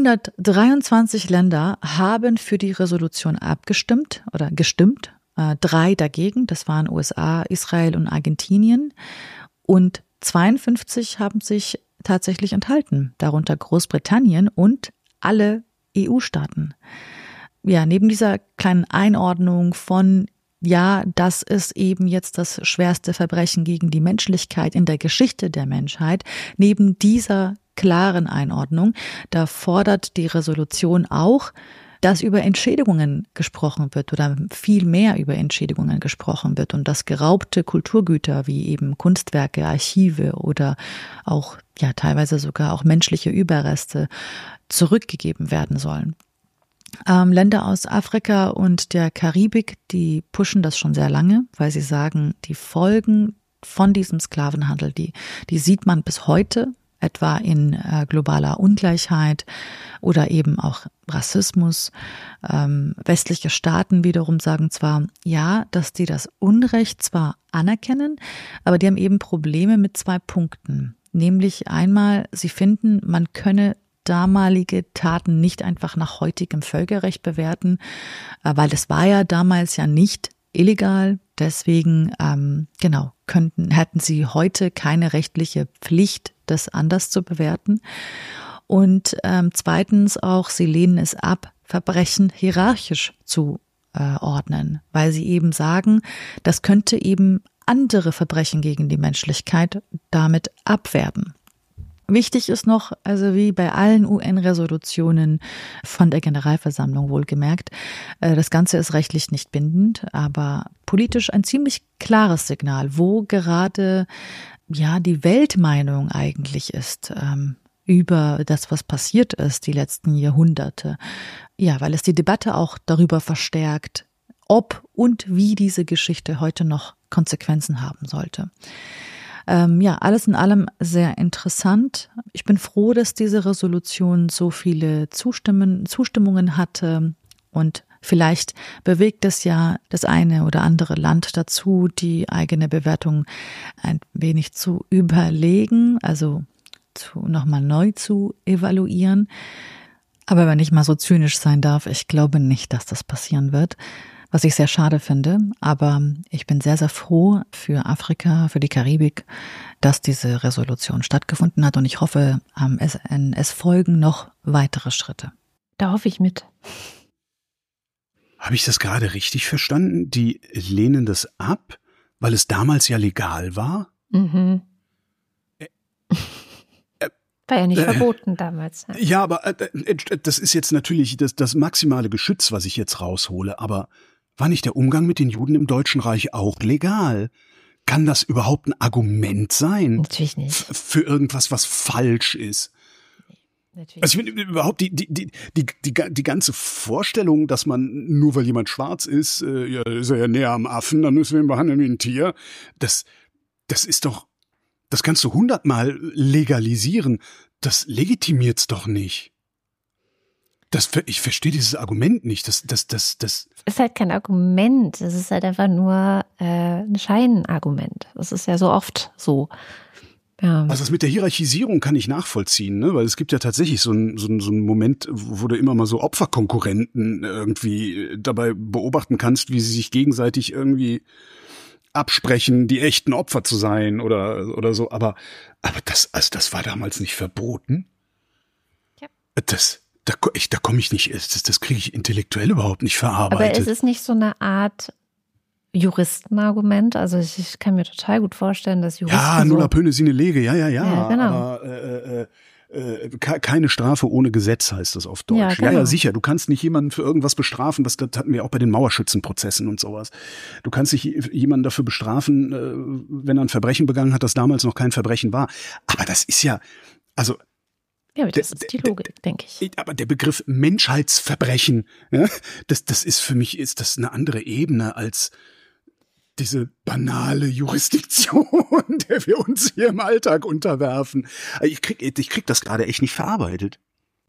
123 Länder haben für die Resolution abgestimmt oder gestimmt. 3 dagegen, das waren USA, Israel und Argentinien. Und 52 haben sich tatsächlich enthalten, darunter Großbritannien und alle EU-Staaten. Ja, neben dieser kleinen Einordnung von, ja, das ist eben jetzt das schwerste Verbrechen gegen die Menschlichkeit in der Geschichte der Menschheit, neben dieser klaren Einordnung, da fordert die Resolution auch, dass über Entschädigungen gesprochen wird oder viel mehr über Entschädigungen gesprochen wird und dass geraubte Kulturgüter wie eben Kunstwerke, Archive oder auch ja teilweise sogar auch menschliche Überreste zurückgegeben werden sollen. Länder aus Afrika und der Karibik, die pushen das schon sehr lange, weil sie sagen, die Folgen von diesem Sklavenhandel, die sieht man bis heute, etwa in globaler Ungleichheit oder eben auch Rassismus. Westliche Staaten wiederum sagen zwar, ja, dass die das Unrecht zwar anerkennen, aber die haben eben Probleme mit 2 Punkten. Nämlich einmal, sie finden, man könne damalige Taten nicht einfach nach heutigem Völkerrecht bewerten, weil es war ja damals ja nicht illegal. Deswegen, hätten sie heute keine rechtliche Pflicht, das anders zu bewerten. Und zweitens auch, sie lehnen es ab, Verbrechen hierarchisch zu ordnen, weil sie eben sagen, das könnte eben andere Verbrechen gegen die Menschlichkeit damit abwerten. Wichtig ist noch, also wie bei allen UN-Resolutionen von der Generalversammlung wohlgemerkt, das Ganze ist rechtlich nicht bindend, aber politisch ein ziemlich klares Signal, wo gerade ja die Weltmeinung eigentlich ist über das, was passiert ist die letzten Jahrhunderte. Ja, weil es die Debatte auch darüber verstärkt, ob und wie diese Geschichte heute noch Konsequenzen haben sollte. Alles in allem sehr interessant. Ich bin froh, dass diese Resolution so viele Zustimmungen hatte und vielleicht bewegt es ja das eine oder andere Land dazu, die eigene Bewertung ein wenig zu überlegen, also nochmal neu zu evaluieren. Aber wenn ich mal so zynisch sein darf, ich glaube nicht, dass das passieren wird. Was ich sehr schade finde, aber ich bin sehr, sehr froh für Afrika, für die Karibik, dass diese Resolution stattgefunden hat und ich hoffe, es folgen noch weitere Schritte. Da hoffe ich mit. Habe ich das gerade richtig verstanden? Die lehnen das ab, weil es damals ja legal war? Mhm. War ja nicht verboten damals. Ja, aber das ist jetzt natürlich das maximale Geschütz, was ich jetzt raushole, aber war nicht der Umgang mit den Juden im Deutschen Reich auch legal? Kann das überhaupt ein Argument sein? Natürlich nicht. Für irgendwas, was falsch ist? Natürlich. Also ich finde überhaupt die ganze Vorstellung, dass man, nur weil jemand schwarz ist, ja, ist er ja näher am Affen, dann müssen wir ihn behandeln wie ein Tier, das ist doch, das kannst du 100-mal legalisieren, das legitimiert's doch nicht. Ich verstehe dieses Argument nicht. Das ist halt kein Argument. Es ist halt einfach nur ein Scheinargument. Das ist ja so oft so. Ja. Also das mit der Hierarchisierung kann ich nachvollziehen, ne? Weil es gibt ja tatsächlich so einen Moment, wo du immer mal so Opferkonkurrenten irgendwie dabei beobachten kannst, wie sie sich gegenseitig irgendwie absprechen, die echten Opfer zu sein oder so. Aber das war damals nicht verboten. Ja. Da komme ich nicht, das kriege ich intellektuell überhaupt nicht verarbeitet. Aber es ist nicht so eine Art Juristenargument. Also ich kann mir total gut vorstellen, dass Juristen ja, nulla Pöne sine lege, ja. Genau. Aber keine Strafe ohne Gesetz heißt das auf Deutsch. Ja, genau. Ja, sicher. Du kannst nicht jemanden für irgendwas bestrafen. Das hatten wir auch bei den Mauerschützenprozessen und sowas. Du kannst nicht jemanden dafür bestrafen, wenn er ein Verbrechen begangen hat, das damals noch kein Verbrechen war. Aber das ist ja, also ja, das ist die Logik, denke ich. Aber der Begriff Menschheitsverbrechen, ja, das ist für mich, ist das eine andere Ebene als diese banale Jurisdiktion, der wir uns hier im Alltag unterwerfen. Ich krieg das gerade echt nicht verarbeitet.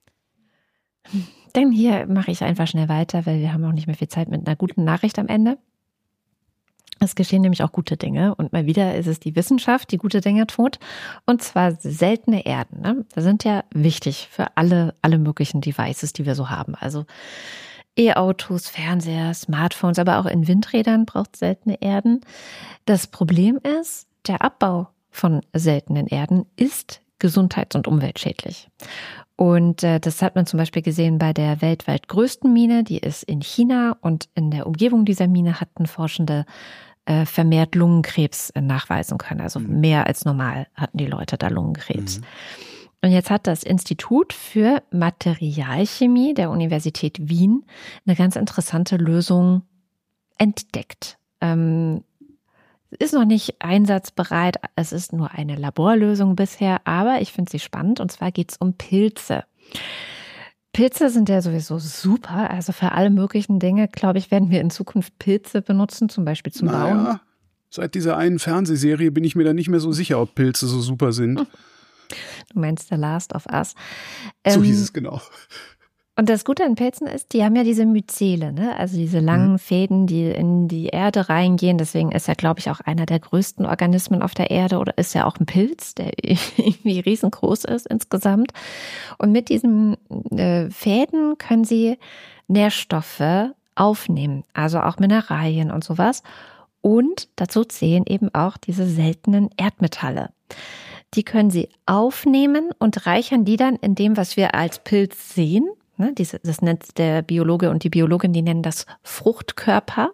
Denn hier mache ich einfach schnell weiter, weil wir haben auch nicht mehr viel Zeit mit einer guten Nachricht am Ende. Es geschehen nämlich auch gute Dinge und mal wieder ist es die Wissenschaft, die gute Dinge tut, und zwar seltene Erden. Ne? Das sind ja wichtig für alle möglichen Devices, die wir so haben. Also E-Autos, Fernseher, Smartphones, aber auch in Windrädern braucht es seltene Erden. Das Problem ist, der Abbau von seltenen Erden ist gesundheits- und umweltschädlich. Und das hat man zum Beispiel gesehen bei der weltweit größten Mine, die ist in China, und in der Umgebung dieser Mine hatten Forschende vermehrt Lungenkrebs nachweisen können. Also mehr als normal hatten die Leute da Lungenkrebs. Und jetzt hat das Institut für Materialchemie der Universität Wien eine ganz interessante Lösung entdeckt. Ist noch nicht einsatzbereit, es ist nur eine Laborlösung bisher, aber ich finde sie spannend, und zwar geht es um Pilze. Pilze sind ja sowieso super, also für alle möglichen Dinge, glaube ich, werden wir in Zukunft Pilze benutzen, zum Beispiel zum Bauen. Seit dieser einen Fernsehserie bin ich mir da nicht mehr so sicher, ob Pilze so super sind. Du meinst The Last of Us. So hieß es genau. Und das Gute an Pilzen ist, die haben ja diese Myzele, ne? Also diese langen Fäden, die in die Erde reingehen. Deswegen ist er, glaube ich, auch einer der größten Organismen auf der Erde, oder ist ja auch ein Pilz, der irgendwie riesengroß ist insgesamt. Und mit diesen Fäden können sie Nährstoffe aufnehmen, also auch Mineralien und sowas. Und dazu zählen eben auch diese seltenen Erdmetalle. Die können sie aufnehmen und reichern die dann in dem, was wir als Pilz sehen. Das nennt der Biologe und die Biologin, die nennen das Fruchtkörper.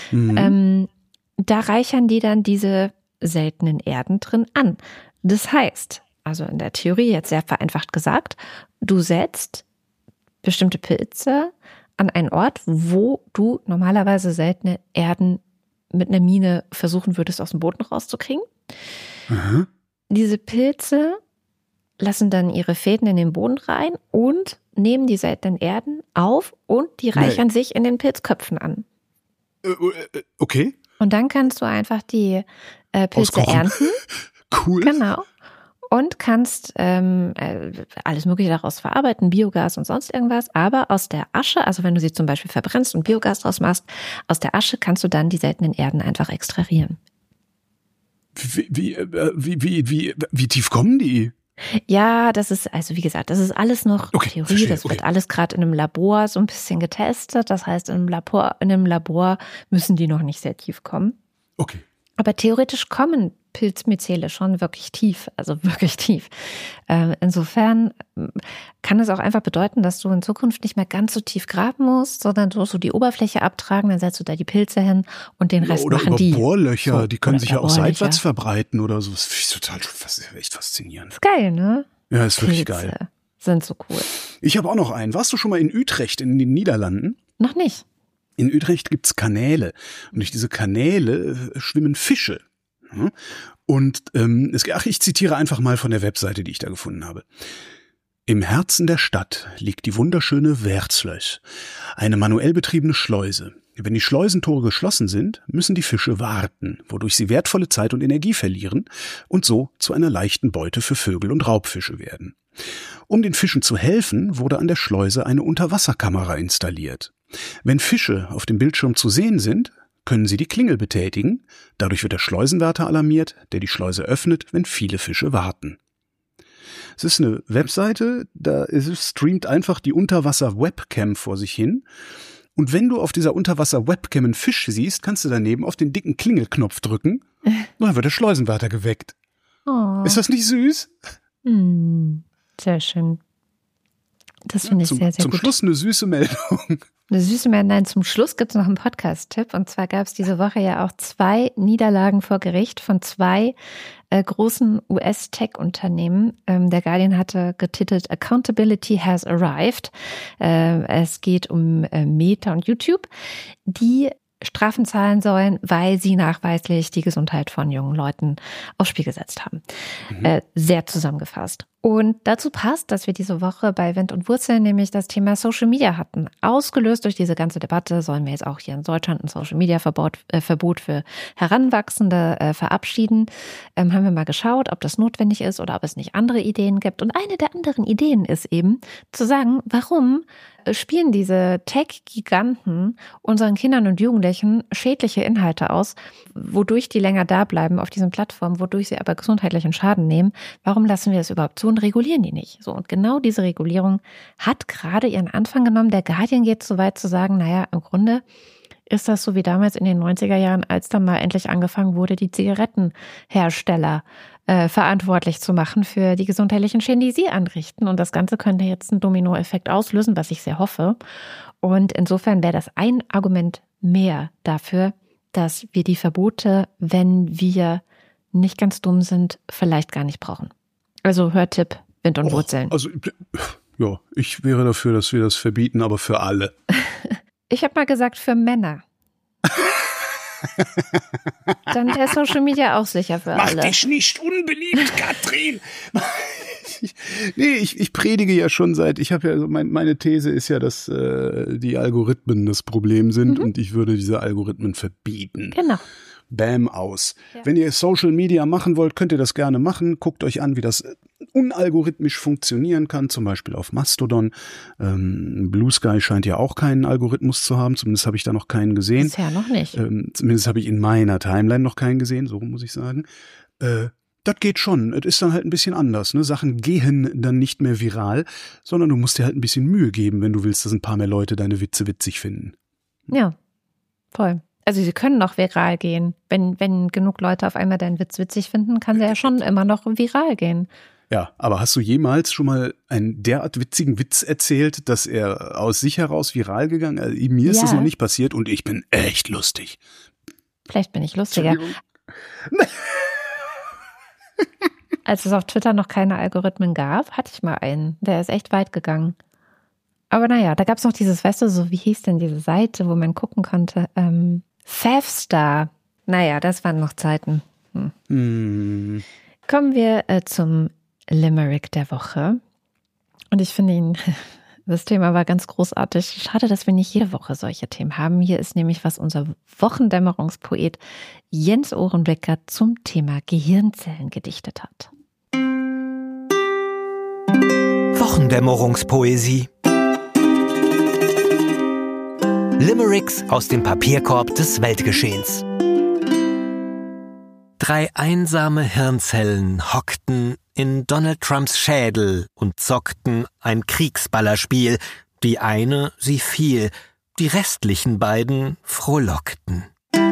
Da reichern die dann diese seltenen Erden drin an. Das heißt, also in der Theorie jetzt sehr vereinfacht gesagt, du setzt bestimmte Pilze an einen Ort, wo du normalerweise seltene Erden mit einer Mine versuchen würdest, aus dem Boden rauszukriegen. Aha. Diese Pilze lassen dann ihre Fäden in den Boden rein und nehmen die seltenen Erden auf, und die reichern sich in den Pilzköpfen an. Okay. Und dann kannst du einfach die Pilze ernten. Cool. Genau. Und kannst alles Mögliche daraus verarbeiten, Biogas und sonst irgendwas. Aber aus der Asche, also wenn du sie zum Beispiel verbrennst und Biogas draus machst, aus der Asche kannst du dann die seltenen Erden einfach extrahieren. Wie tief kommen die? Ja, das ist, also wie gesagt, das ist alles noch Theorie. Verstehe, das wird alles gerade in einem Labor so ein bisschen getestet. Das heißt, in einem Labor müssen die noch nicht sehr tief kommen. Okay. Aber theoretisch kommen Pilzmyzele schon wirklich tief, also wirklich tief. Insofern kann es auch einfach bedeuten, dass du in Zukunft nicht mehr ganz so tief graben musst, sondern du musst so die Oberfläche abtragen, dann setzt du da die Pilze hin und den Rest machen die. Oder Bohrlöcher, so, die können sich ja auch Bohrlöcher seitwärts verbreiten oder so. Das finde ich total echt faszinierend. Ist geil, ne? Ja, ist wirklich Pilze geil. Sind so cool. Ich habe auch noch einen. Warst du schon mal in Utrecht in den Niederlanden? Noch nicht. In Utrecht gibt's Kanäle und durch diese Kanäle schwimmen Fische. Und ich zitiere einfach mal von der Webseite, die ich da gefunden habe. Im Herzen der Stadt liegt die wunderschöne Wertslöch, eine manuell betriebene Schleuse. Wenn die Schleusentore geschlossen sind, müssen die Fische warten, wodurch sie wertvolle Zeit und Energie verlieren und so zu einer leichten Beute für Vögel und Raubfische werden. Um den Fischen zu helfen, wurde an der Schleuse eine Unterwasserkamera installiert. Wenn Fische auf dem Bildschirm zu sehen sind, können sie die Klingel betätigen. Dadurch wird der Schleusenwärter alarmiert, der die Schleuse öffnet, wenn viele Fische warten. Es ist eine Webseite, da streamt einfach die Unterwasser-Webcam vor sich hin. Und wenn du auf dieser Unterwasser-Webcam einen Fisch siehst, kannst du daneben auf den dicken Klingelknopf drücken und dann wird der Schleusenwärter geweckt. Oh. Ist das nicht süß? Sehr schön. Das finde ich sehr, sehr gut. Zum Schluss eine süße Meldung. Eine süße Meldung. Nein, zum Schluss gibt es noch einen Podcast-Tipp. Und zwar gab es diese Woche ja auch 2 Niederlagen vor Gericht von 2 großen US-Tech-Unternehmen. Der Guardian hatte getitelt Accountability has arrived. Es geht um Meta und YouTube, die Strafen zahlen sollen, weil sie nachweislich die Gesundheit von jungen Leuten aufs Spiel gesetzt haben. Sehr zusammengefasst. Und dazu passt, dass wir diese Woche bei Wind und Wurzeln nämlich das Thema Social Media hatten. Ausgelöst durch diese ganze Debatte sollen wir jetzt auch hier in Deutschland ein Social Media Verbot für Heranwachsende verabschieden. Haben wir mal geschaut, ob das notwendig ist oder ob es nicht andere Ideen gibt. Und eine der anderen Ideen ist eben zu sagen, warum spielen diese Tech-Giganten unseren Kindern und Jugendlichen schädliche Inhalte aus, wodurch die länger da bleiben auf diesen Plattformen, wodurch sie aber gesundheitlichen Schaden nehmen. Warum lassen wir es überhaupt zu und regulieren die nicht? So, und genau diese Regulierung hat gerade ihren Anfang genommen. Der Guardian geht so weit zu sagen, naja, im Grunde ist das so wie damals in den 90er Jahren, als dann mal endlich angefangen wurde, die Zigarettenhersteller verantwortlich zu machen für die gesundheitlichen Schäden, die sie anrichten. Und das Ganze könnte jetzt einen Dominoeffekt auslösen, was ich sehr hoffe. Und insofern wäre das ein Argument mehr dafür, dass wir die Verbote, wenn wir nicht ganz dumm sind, vielleicht gar nicht brauchen. Also Hörtipp, Wind und Wurzeln. Also ja, ich wäre dafür, dass wir das verbieten, aber für alle. Ich habe mal gesagt, für Männer. Dann wäre Social Media auch sicher für alle. Mach dich nicht unbeliebt, Katrin! Nee, ich predige ja schon ich habe ja, also meine These ist ja, dass die Algorithmen das Problem sind und ich würde diese Algorithmen verbieten. Genau. Bam, aus. Ja. Wenn ihr Social Media machen wollt, könnt ihr das gerne machen. Guckt euch an, wie das unalgorithmisch funktionieren kann, zum Beispiel auf Mastodon. Blue Sky scheint ja auch keinen Algorithmus zu haben, zumindest habe ich da noch keinen gesehen. Bisher noch nicht. Zumindest habe ich in meiner Timeline noch keinen gesehen, so muss ich sagen. Das geht schon. Es ist dann halt ein bisschen anders. Ne? Sachen gehen dann nicht mehr viral, sondern du musst dir halt ein bisschen Mühe geben, wenn du willst, dass ein paar mehr Leute deine Witze witzig finden. Ja, voll. Also sie können noch viral gehen. Wenn genug Leute auf einmal deinen Witz witzig finden, kann der ja schon immer noch viral gehen. Ja, aber hast du jemals schon mal einen derart witzigen Witz erzählt, dass er aus sich heraus viral gegangen ist? Also, mir ist das noch nicht passiert und ich bin echt lustig. Vielleicht bin ich lustiger. Als es auf Twitter noch keine Algorithmen gab, hatte ich mal einen. Der ist echt weit gegangen. Aber naja, da gab es noch dieses, weißt du, so wie hieß denn diese Seite, wo man gucken konnte? Favstar. Naja, das waren noch Zeiten. Kommen wir zum Limerick der Woche. Und ich finde das Thema war ganz großartig. Schade, dass wir nicht jede Woche solche Themen haben. Hier ist nämlich, was unser Wochendämmerungspoet Jens Ohrenbecker zum Thema Gehirnzellen gedichtet hat. Wochendämmerungspoesie. Limericks aus dem Papierkorb des Weltgeschehens. 3 einsame Hirnzellen hockten in Donald Trumps Schädel und zockten ein Kriegsballerspiel. Die eine, sie fiel, die restlichen beiden frohlockten.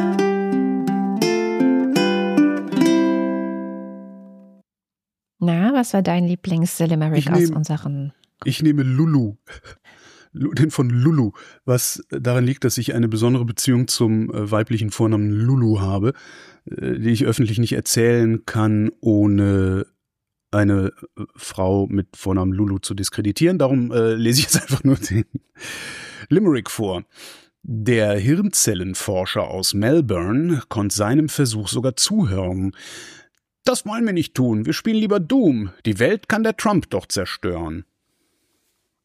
Na, was war dein Lieblings-Limerick aus unseren... Ich nehme Lulu. Den von Lulu, was daran liegt, dass ich eine besondere Beziehung zum weiblichen Vornamen Lulu habe, die ich öffentlich nicht erzählen kann, ohne eine Frau mit Vornamen Lulu zu diskreditieren. Darum lese ich jetzt einfach nur den Limerick vor. Der Hirnzellenforscher aus Melbourne konnte seinem Versuch sogar zuhören. Das wollen wir nicht tun, wir spielen lieber Doom. Die Welt kann der Trump doch zerstören.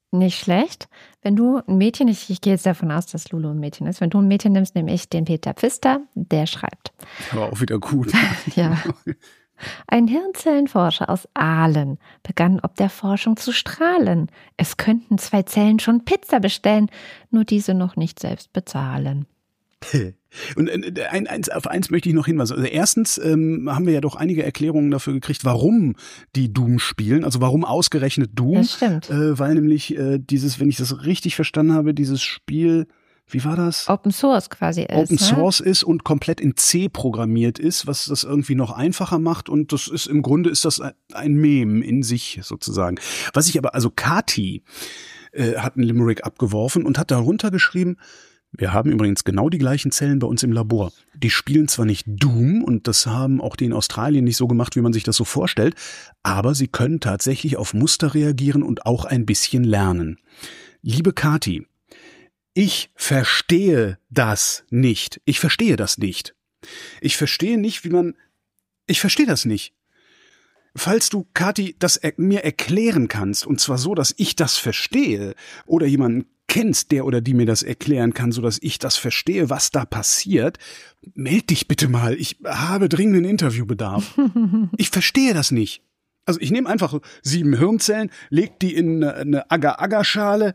Nicht schlecht. Wenn du ein Mädchen, ich gehe jetzt davon aus, dass Lulu ein Mädchen ist, wenn du ein Mädchen nimmst, nehme ich den Peter Pfister, der schreibt. Aber auch wieder gut. Ja. Ein Hirnzellenforscher aus Aalen begann ob der Forschung zu strahlen. Es könnten 2 Zellen schon Pizza bestellen, nur diese noch nicht selbst bezahlen. Und auf eins möchte ich noch hinweisen. Also erstens haben wir ja doch einige Erklärungen dafür gekriegt, warum die Doom spielen. Also warum ausgerechnet Doom. Das stimmt. Weil nämlich dieses, wenn ich das richtig verstanden habe, dieses Spiel, wie war das? Open Source quasi ist. Open Source ist und komplett in C programmiert ist, was das irgendwie noch einfacher macht. Und das ist im Grunde ist das ein Meme in sich sozusagen. Was ich aber, also Kati hat einen Limerick abgeworfen und hat darunter geschrieben: Wir haben übrigens genau die gleichen Zellen bei uns im Labor. Die spielen zwar nicht Doom, und das haben auch die in Australien nicht so gemacht, wie man sich das so vorstellt, aber sie können tatsächlich auf Muster reagieren und auch ein bisschen lernen. Liebe Kati, ich verstehe das nicht. Ich verstehe das nicht. Ich verstehe nicht, ich verstehe das nicht. Falls du, Kati, das mir erklären kannst, und zwar so, dass ich das verstehe, oder jemanden kennst, der oder die mir das erklären kann, so dass ich das verstehe, was da passiert, meld dich bitte mal. Ich habe dringenden Interviewbedarf. Ich verstehe das nicht. Also ich nehme einfach 7 Hirnzellen, leg die in eine Agar-Agar-Schale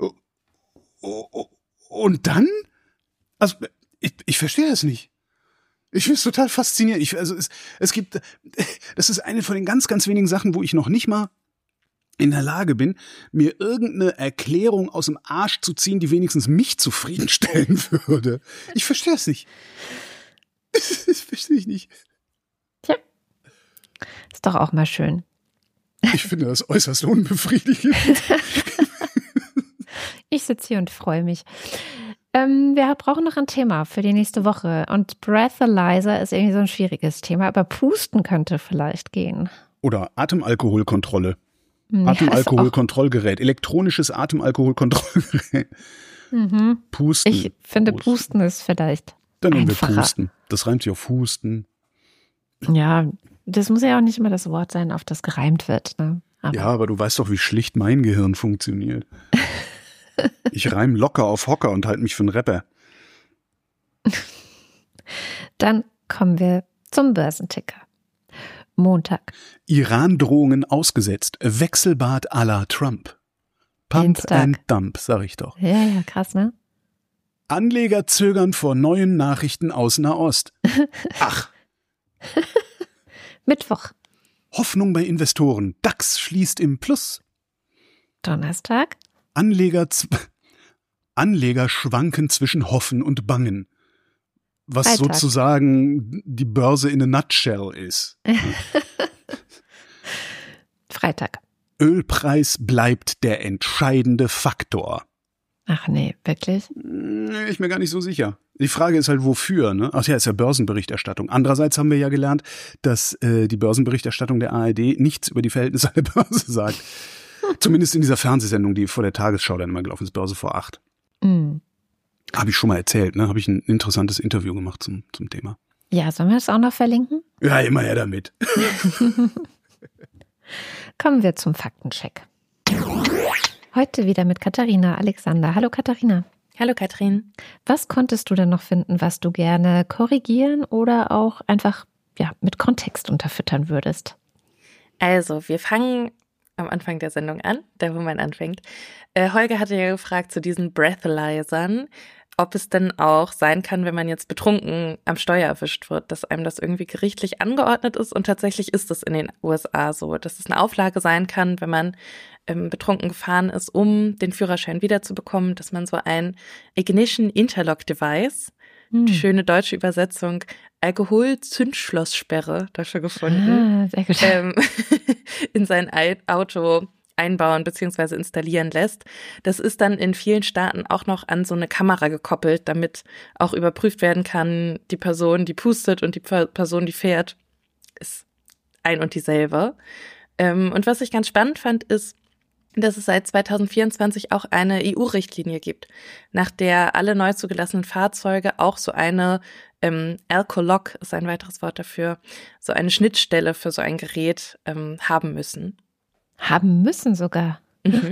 und dann? Also ich verstehe das nicht. Ich finde es total faszinierend. Es gibt, das ist eine von den ganz, ganz wenigen Sachen, wo ich noch nicht mal in der Lage bin, mir irgendeine Erklärung aus dem Arsch zu ziehen, die wenigstens mich zufriedenstellen würde. Ich verstehe es nicht. Das verstehe ich nicht. Tja, ist doch auch mal schön. Ich finde das äußerst unbefriedigend. Ich sitze hier und freue mich. Wir brauchen noch ein Thema für die nächste Woche. Und Breathalyzer ist irgendwie so ein schwieriges Thema, aber Pusten könnte vielleicht gehen. Oder Atemalkoholkontrolle. Atemalkoholkontrollgerät. Elektronisches Atemalkoholkontrollgerät. Mhm. Pusten. Ich finde, Pusten ist vielleicht Dann nehmen einfacher. wir Pusten. Das reimt sich auf Husten. Ja, das muss ja auch nicht immer das Wort sein, auf das gereimt wird. Ne? Aber du weißt doch, wie schlicht mein Gehirn funktioniert. Ich reim locker auf Hocker und halte mich für einen Rapper. Dann kommen wir zum Börsenticker. Montag. Iran-Drohungen ausgesetzt. Wechselbad à la Trump. Pump Dienstag. and Dump, sag ich doch. Ja, krass, ne? Anleger zögern vor neuen Nachrichten aus Nahost. Ach. Mittwoch. Hoffnung bei Investoren. DAX schließt im Plus. Donnerstag. Anleger schwanken zwischen Hoffen und Bangen. Was Freitag. sozusagen die Börse in a nutshell ist. Freitag. Ölpreis bleibt der entscheidende Faktor. Ach nee, wirklich? Ich bin mir gar nicht so sicher. Die Frage ist halt, wofür, ne? Ach ja, ist ja Börsenberichterstattung. Andererseits haben wir ja gelernt, dass die Börsenberichterstattung der ARD nichts über die Verhältnisse an der Börse sagt. Zumindest in dieser Fernsehsendung, die vor der Tagesschau dann immer gelaufen ist, Börse vor 8. Mhm. Habe ich schon mal erzählt, ne? Habe ich ein interessantes Interview gemacht zum Thema. Ja, sollen wir das auch noch verlinken? Ja, immer her damit. Kommen wir zum Faktencheck. Heute wieder mit Katharina Alexander. Hallo Katharina. Hallo Katrin. Was konntest du denn noch finden, was du gerne korrigieren oder auch einfach mit Kontext unterfüttern würdest? Also, wir fangen am Anfang der Sendung an, da wo man anfängt. Holger hatte ja gefragt zu diesen Breathalyzern, ob es denn auch sein kann, wenn man jetzt betrunken am Steuer erwischt wird, dass einem das irgendwie gerichtlich angeordnet ist. Und tatsächlich ist es in den USA so, dass es eine Auflage sein kann, wenn man betrunken gefahren ist, um den Führerschein wiederzubekommen, dass man so ein Ignition Interlock Device, die schöne deutsche Übersetzung, Alkohol-Zündschlosssperre dafür gefunden, Sehr gut. in sein Auto einbauen bzw. installieren lässt. Das ist dann in vielen Staaten auch noch an so eine Kamera gekoppelt, damit auch überprüft werden kann, die Person, die pustet und die Person, die fährt, ist ein und dieselbe. Und was ich ganz spannend fand, ist, dass es seit 2024 auch eine EU-Richtlinie gibt, nach der alle neu zugelassenen Fahrzeuge auch so eine Alcolog ist ein weiteres Wort dafür, so eine Schnittstelle für so ein Gerät haben müssen. Haben müssen sogar. Mhm.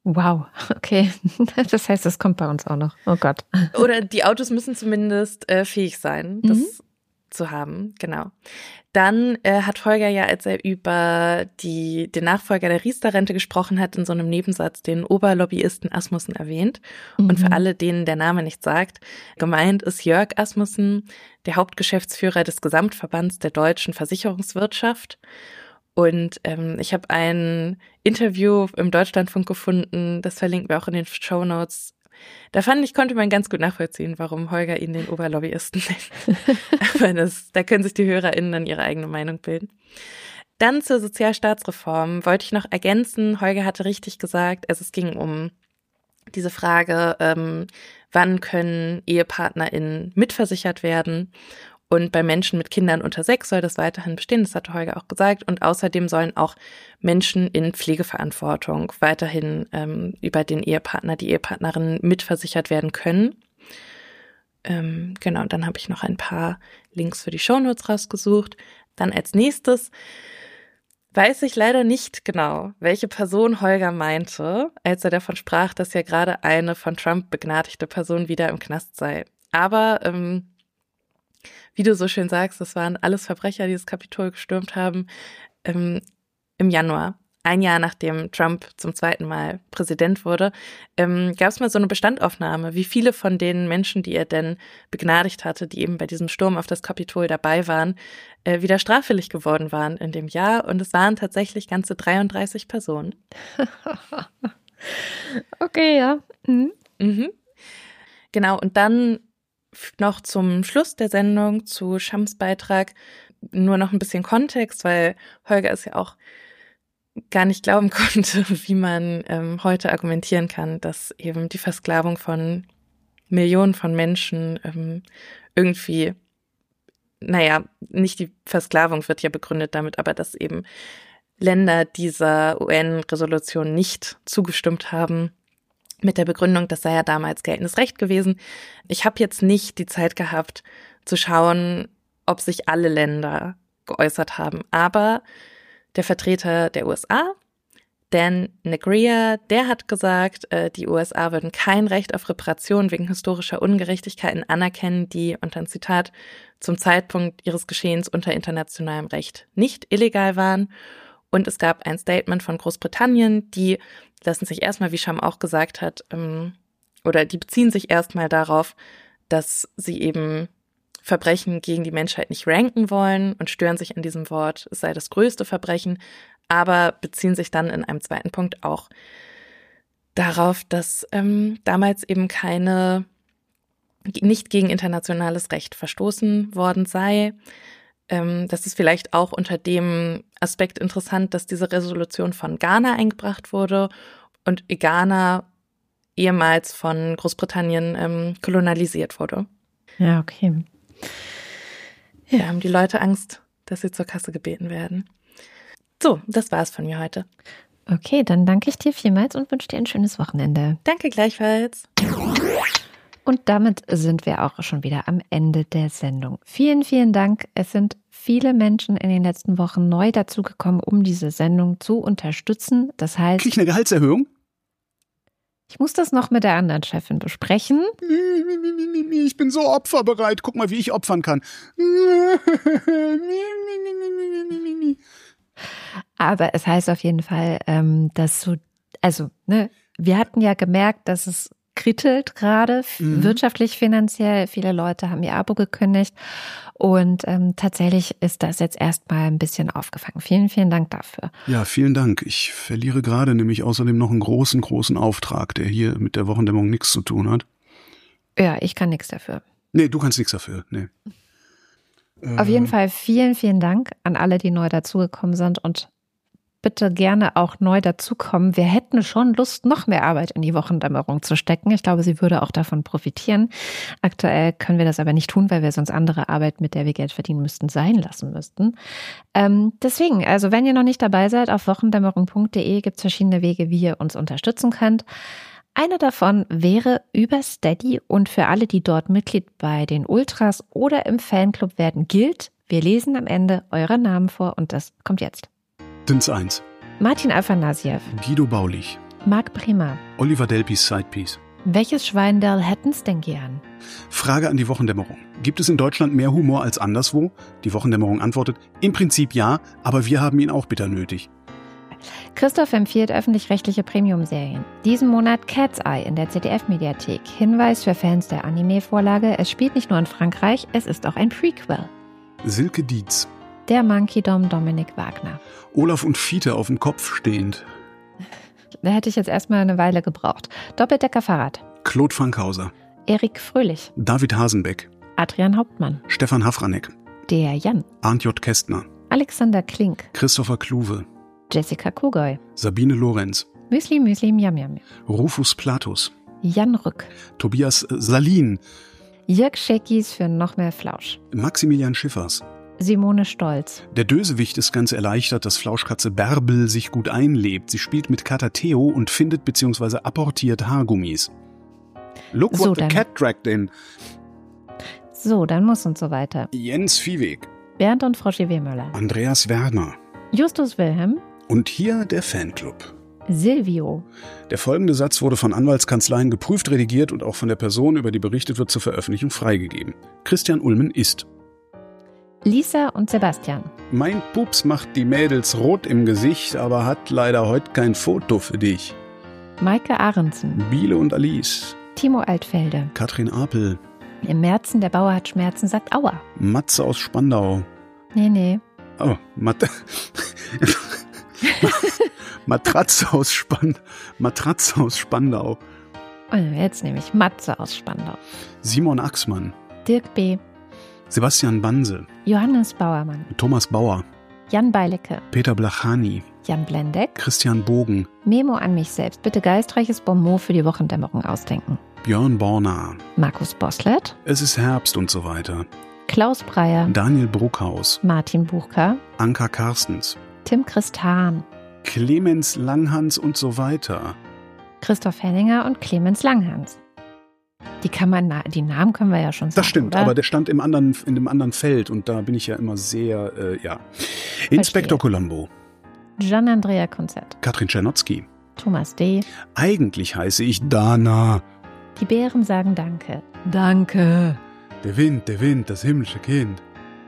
Wow, okay. Das heißt, das kommt bei uns auch noch. Oh Gott. Oder die Autos müssen zumindest fähig sein, das zu haben, genau. Dann hat Holger ja, als er über den Nachfolger der Riester-Rente gesprochen hat, in so einem Nebensatz den Oberlobbyisten Asmussen erwähnt. Und für alle, denen der Name nicht sagt, gemeint ist Jörg Asmussen, der Hauptgeschäftsführer des Gesamtverbands der deutschen Versicherungswirtschaft. Und ich habe ein Interview im Deutschlandfunk gefunden, das verlinken wir auch in den Shownotes. Da konnte man ganz gut nachvollziehen, warum Holger ihn den Oberlobbyisten nennt. Aber da können sich die HörerInnen dann ihre eigene Meinung bilden. Dann zur Sozialstaatsreform wollte ich noch ergänzen. Holger hatte richtig gesagt, es ging um diese Frage, wann können EhepartnerInnen mitversichert werden? Und bei Menschen mit Kindern unter 6 soll das weiterhin bestehen, das hatte Holger auch gesagt. Und außerdem sollen auch Menschen in Pflegeverantwortung weiterhin über den Ehepartner, die Ehepartnerin mitversichert werden können. Genau, und dann habe ich noch ein paar Links für die Shownotes rausgesucht. Dann als nächstes weiß ich leider nicht genau, welche Person Holger meinte, als er davon sprach, dass ja gerade eine von Trump begnadigte Person wieder im Knast sei. Aber wie du so schön sagst, das waren alles Verbrecher, die das Kapitol gestürmt haben. Im Januar, ein Jahr nachdem Trump zum 2. Mal Präsident wurde, gab es mal so eine Bestandaufnahme, wie viele von den Menschen, die er denn begnadigt hatte, die eben bei diesem Sturm auf das Kapitol dabei waren, wieder straffällig geworden waren in dem Jahr. Und es waren tatsächlich ganze 33 Personen. Okay, ja. Genau, und dann noch zum Schluss der Sendung zu Shams Beitrag nur noch ein bisschen Kontext, weil Holger es ja auch gar nicht glauben konnte, wie man heute argumentieren kann, dass eben die Versklavung von Millionen von Menschen irgendwie, nicht die Versklavung wird ja begründet damit, aber dass eben Länder dieser UN-Resolution nicht zugestimmt haben, mit der Begründung, das sei ja damals geltendes Recht gewesen. Ich habe jetzt nicht die Zeit gehabt, zu schauen, ob sich alle Länder geäußert haben. Aber der Vertreter der USA, Dan Negrea, der hat gesagt, die USA würden kein Recht auf Reparation wegen historischer Ungerechtigkeiten anerkennen, die, und ein Zitat, zum Zeitpunkt ihres Geschehens unter internationalem Recht nicht illegal waren. Und es gab ein Statement von Großbritannien, die lassen sich erstmal, wie Sham auch gesagt hat, oder die beziehen sich erstmal darauf, dass sie eben Verbrechen gegen die Menschheit nicht ranken wollen und stören sich an diesem Wort, es sei das größte Verbrechen, aber beziehen sich dann in einem zweiten Punkt auch darauf, dass damals eben nicht gegen internationales Recht verstoßen worden sei. Das ist vielleicht auch unter dem Aspekt interessant, dass diese Resolution von Ghana eingebracht wurde und Ghana ehemals von Großbritannien kolonialisiert wurde. Ja, okay. Da haben die Leute Angst, dass sie zur Kasse gebeten werden. So, das war's von mir heute. Okay, dann danke ich dir vielmals und wünsche dir ein schönes Wochenende. Danke gleichfalls. Und damit sind wir auch schon wieder am Ende der Sendung. Vielen, vielen Dank. Es sind viele Menschen in den letzten Wochen neu dazugekommen, um diese Sendung zu unterstützen. Das heißt, krieg ich eine Gehaltserhöhung? Ich muss das noch mit der anderen Chefin besprechen. Ich bin so opferbereit. Guck mal, wie ich opfern kann. Aber es heißt auf jeden Fall, dass wir hatten ja gemerkt, dass es krittelt gerade, wirtschaftlich, finanziell. Viele Leute haben ihr Abo gekündigt und tatsächlich ist das jetzt erstmal ein bisschen aufgefangen. Vielen, vielen Dank dafür. Ja, vielen Dank. Ich verliere gerade nämlich außerdem noch einen großen, großen Auftrag, der hier mit der Wochendämmerung nichts zu tun hat. Ja, ich kann nichts dafür. Nee, du kannst nichts dafür, nee. Auf jeden Fall vielen, vielen Dank an alle, die neu dazugekommen sind und bitte gerne auch neu dazukommen. Wir hätten schon Lust, noch mehr Arbeit in die Wochendämmerung zu stecken. Ich glaube, sie würde auch davon profitieren. Aktuell können wir das aber nicht tun, weil wir sonst andere Arbeit, mit der wir Geld verdienen müssten, sein lassen müssten. Deswegen, also wenn ihr noch nicht dabei seid, auf wochendämmerung.de gibt es verschiedene Wege, wie ihr uns unterstützen könnt. Einer davon wäre über Steady und für alle, die dort Mitglied bei den Ultras oder im Fanclub werden, gilt, wir lesen am Ende eure Namen vor und das kommt jetzt. Dins 1. Martin Afanasiev. Guido Baulich. Marc Prima. Oliver Delpys Sidepiece. Welches Schweindel hätten's denn gern? Frage an die Wochendämmerung. Gibt es in Deutschland mehr Humor als anderswo? Die Wochendämmerung antwortet, im Prinzip ja, aber wir haben ihn auch bitter nötig. Christoph empfiehlt öffentlich-rechtliche Premium-Serien. Diesen Monat Cat's Eye in der ZDF-Mediathek. Hinweis für Fans der Anime-Vorlage, es spielt nicht nur in Frankreich, es ist auch ein Prequel. Silke Dietz. Der Monkey-Dom Dominik Wagner. Olaf und Fiete auf dem Kopf stehend. Da hätte ich jetzt erstmal eine Weile gebraucht. Doppeldecker-Fahrrad. Claude Fankhauser. Erik Fröhlich. David Hasenbeck. Adrian Hauptmann. Stefan Hafranek. Der Jan. Arndt J. Kästner. Alexander Klink. Christopher Kluwe. Jessica Kugoy. Sabine Lorenz. Müsli Miam Miam. Rufus Platus. Jan Rück. Tobias Salin. Jörg Scheckis für noch mehr Flausch. Maximilian Schiffers. Simone Stolz. Der Dösewicht ist ganz erleichtert, dass Flauschkatze Bärbel sich gut einlebt. Sie spielt mit Kater Theo und findet bzw. apportiert Haargummis. Look So, what the dann. cat dragged in. So, dann muss und so weiter. Jens Viehweg. Bernd und Frau Wehmöller. Andreas Werner. Justus Wilhelm. Und hier der Fanclub. Silvio. Der folgende Satz wurde von Anwaltskanzleien geprüft, redigiert und auch von der Person, über die berichtet wird, zur Veröffentlichung freigegeben. Christian Ulmen ist: Lisa und Sebastian. Mein Pups macht die Mädels rot im Gesicht, aber hat leider heute kein Foto für dich. Maike Ahrensen. Biele und Alice. Timo Altfelde. Katrin Apel. Im Märzen, der Bauer hat Schmerzen, sagt Aua. Matze aus Spandau. Nee. Oh, Matratze aus Spandau. Oh, jetzt nehme ich Matze aus Spandau. Simon Axmann. Dirk B. Sebastian Banse. Johannes Bauermann. Thomas Bauer. Jan Beilecke. Peter Blachani. Jan Blendeck. Christian Bogen. Memo an mich selbst. Bitte geistreiches Bonmot für die Wochendämmerung ausdenken. Björn Borner. Markus Boslett. Es ist Herbst und so weiter. Klaus Breyer. Daniel Bruckhaus. Martin Buchka. Anka Karstens. Tim Christan. Clemens Langhans und so weiter. Christoph Henninger und Clemens Langhans. Die Namen können wir ja schon sagen. Das stimmt, oder? aber der stand in dem anderen Feld und da bin ich ja immer sehr, Inspektor Columbo. Gian-Andrea Konzert. Katrin Czernotzki. Thomas D. Eigentlich heiße ich Dana. Die Bären sagen Danke. Danke. Der Wind, das himmlische Kind.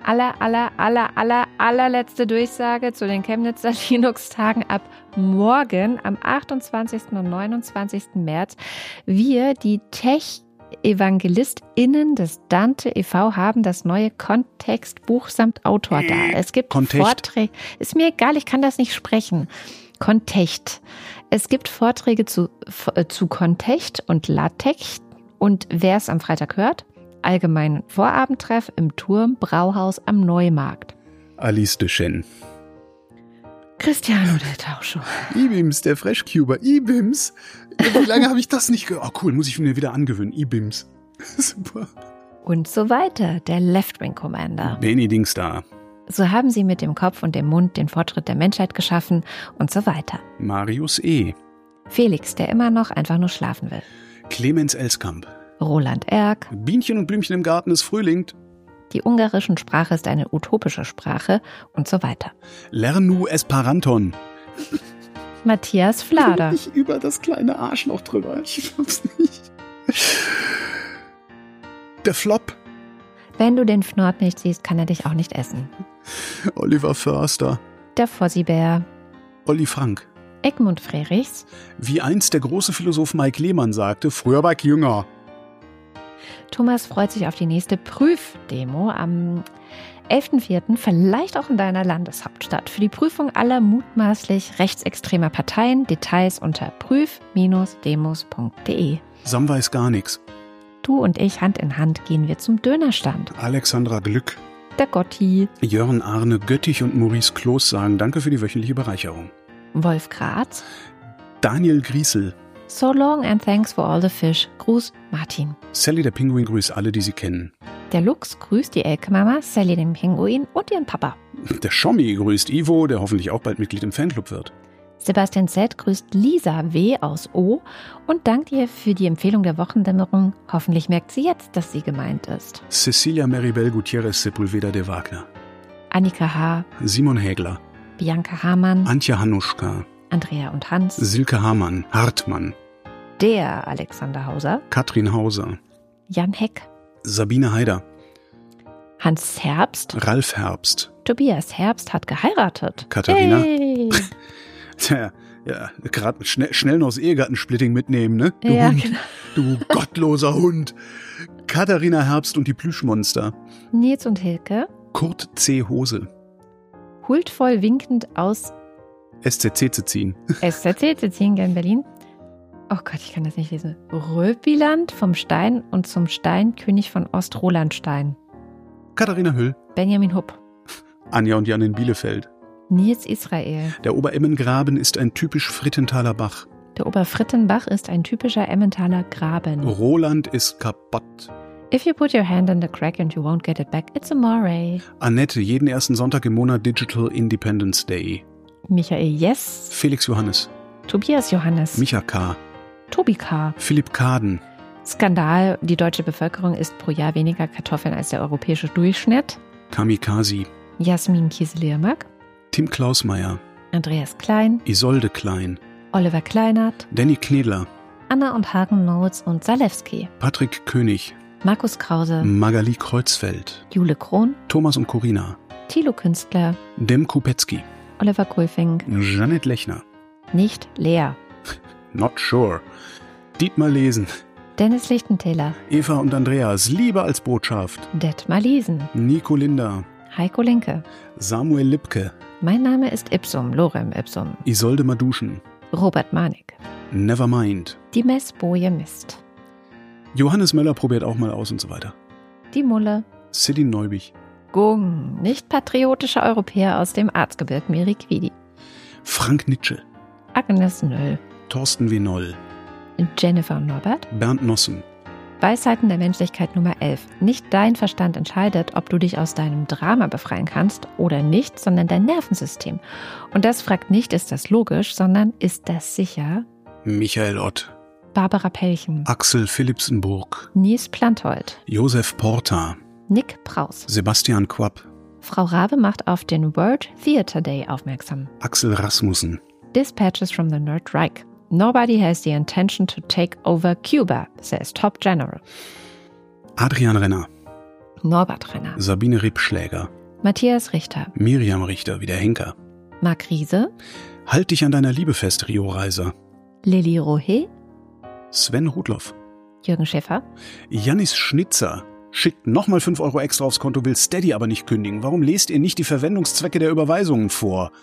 Allerletzte Durchsage zu den Chemnitzer Linux-Tagen ab morgen am 28. und 29. März. Wir, die Tech-EvangelistInnen des Dante e.V., haben das neue Kontextbuch samt Autor da. Es gibt Vorträge. Ist mir egal, ich kann das nicht sprechen. Kontext. Es gibt Vorträge zu Kontext und LaTeX. Und wer es am Freitag hört, allgemeinen Vorabendtreff im Turm Brauhaus am Neumarkt. Alice de Chen. Cristiano del Tauscho. Ibims, der Freshcuber. Ibims. Wie lange habe ich das nicht gehört? Oh cool, muss ich mir wieder angewöhnen. Ibims. Super. Und so weiter, der Left-Wing Commander. Benny Dingsda. So haben sie mit dem Kopf und dem Mund den Fortschritt der Menschheit geschaffen und so weiter. Marius E. Felix, der immer noch einfach nur schlafen will. Clemens Elskamp. Roland Erck. Bienchen und Blümchen im Garten ist Frühling. Die ungarischen Sprache ist eine utopische Sprache und so weiter. Lernu Esperanton. Matthias Flader. Ich über das kleine Arschloch drüber. Ich glaub's nicht. Der Flop. Wenn du den Fnord nicht siehst, kann er dich auch nicht essen. Oliver Förster. Der Fossibär. Olli Frank. Egmund Frerichs. Wie einst der große Philosoph Mike Lehmann sagte, früher war ich jünger. Thomas freut sich auf die nächste Prüfdemo am 11.04., vielleicht auch in deiner Landeshauptstadt, für die Prüfung aller mutmaßlich rechtsextremer Parteien. Details unter prüf-demos.de. Sam weiß gar nichts. Du und ich, Hand in Hand, gehen wir zum Dönerstand. Alexandra Glück. Der Gotti. Jörn Arne Göttich und Maurice Kloß sagen Danke für die wöchentliche Bereicherung. Wolf Graz. Daniel Griesel. So long and thanks for all the fish. Gruß, Martin. Sally der Pinguin grüßt alle, die sie kennen. Der Luchs grüßt die Elke-Mama, Sally den Pinguin und ihren Papa. Der Schommi grüßt Ivo, der hoffentlich auch bald Mitglied im Fanclub wird. Sebastian Z. grüßt Lisa W. aus O. und dankt ihr für die Empfehlung der Wochendämmerung. Hoffentlich merkt sie jetzt, dass sie gemeint ist. Cecilia Maribel Gutierrez Sepulveda de Wagner. Annika H., Simon Hägler. Bianca Hamann, Antje Hanuschka. Andrea und Hans. Silke Hamann, Hartmann. Der Alexander Hauser. Katrin Hauser. Jan Heck. Sabine Haider. Hans Herbst. Ralf Herbst. Tobias Herbst hat geheiratet. Katharina. Hey. Tja, ja, gerade schnell noch das Ehegattensplitting mitnehmen, ne? Du Ja, Hund, genau. du gottloser Hund. Katharina Herbst und die Plüschmonster. Nils und Hilke. Kurt C. Hose. Huldvoll winkend aus SZC zu ziehen. SZC, Sizilien in Berlin. Oh Gott, ich kann das nicht lesen. Röpiland vom Stein und zum Stein König von Ostrolandstein. Katharina Hüll. Benjamin Hupp. Anja und Jan in Bielefeld. Nils Israel. Der Obeремmengraben ist ein typisch Frittenthaler Bach. Der Oberfrittenbach ist ein typischer Emmentaler Graben. Roland ist kaputt. If you put your hand in the crack and you won't get it back, it's a moray. Annette, jeden ersten Sonntag im Monat Digital Independence Day. Michael Jess. Felix Johannes. Tobias Johannes. Micha K. Tobi K. Philipp Kaden. Skandal, die deutsche Bevölkerung isst pro Jahr weniger Kartoffeln als der europäische Durchschnitt. Kamikaze. Jasmin Kiesel-Liermack. Tim Klausmeier. Andreas Klein. Isolde Klein. Oliver Kleinert. Danny Knedler. Anna und Hagen Notes und Salewski. Patrick König. Markus Krause. Magali Kreuzfeld. Jule Krohn. Thomas und Corina. Thilo Künstler. Dem Kupetzky. Oliver Kulfing. Janet Lechner. Nicht leer. Not sure. Dietmar Lesen. Dennis Lichtentäler. Eva und Andreas. Liebe als Botschaft. Detmar Liesen. Nico Linder. Heiko Linke. Samuel Lipke. Mein Name ist Ipsum, Lorem Ipsum. Isolde Maduschen. Robert Manig. Nevermind. Die Messboje Mist. Johannes Möller probiert auch mal aus und so weiter. Die Mulle. Sidin Neubich. Gung. Nicht patriotischer Europäer aus dem Erzgebirg Miriquidi. Frank Nitsche. Agnes Nöll. Thorsten W. Noll. Jennifer und Norbert. Bernd Nossen. Weisheiten der Menschlichkeit Nummer 11. Nicht dein Verstand entscheidet, ob du dich aus deinem Drama befreien kannst oder nicht, sondern dein Nervensystem. Und das fragt nicht, ist das logisch, sondern ist das sicher? Michael Ott. Barbara Pelchen. Axel Philipsenburg. Nils Planthold. Josef Porta. Nick Praus. Sebastian Quapp. Frau Rabe macht auf den World Theatre Day aufmerksam. Axel Rasmussen. Dispatches from the Third Reich. Nobody has the intention to take over Cuba, says Top General. Adrian Renner. Norbert Renner. Sabine Rippschläger. Matthias Richter. Miriam Richter, wie der Henker. Marc Riese. Halt dich an deiner Liebe fest, Rio Reiser. Lilly Rohe. Sven Rudloff. Jürgen Schäfer. Jannis Schnitzer. Schickt nochmal 5 Euro extra aufs Konto, will Steady aber nicht kündigen. Warum lest ihr nicht die Verwendungszwecke der Überweisungen vor?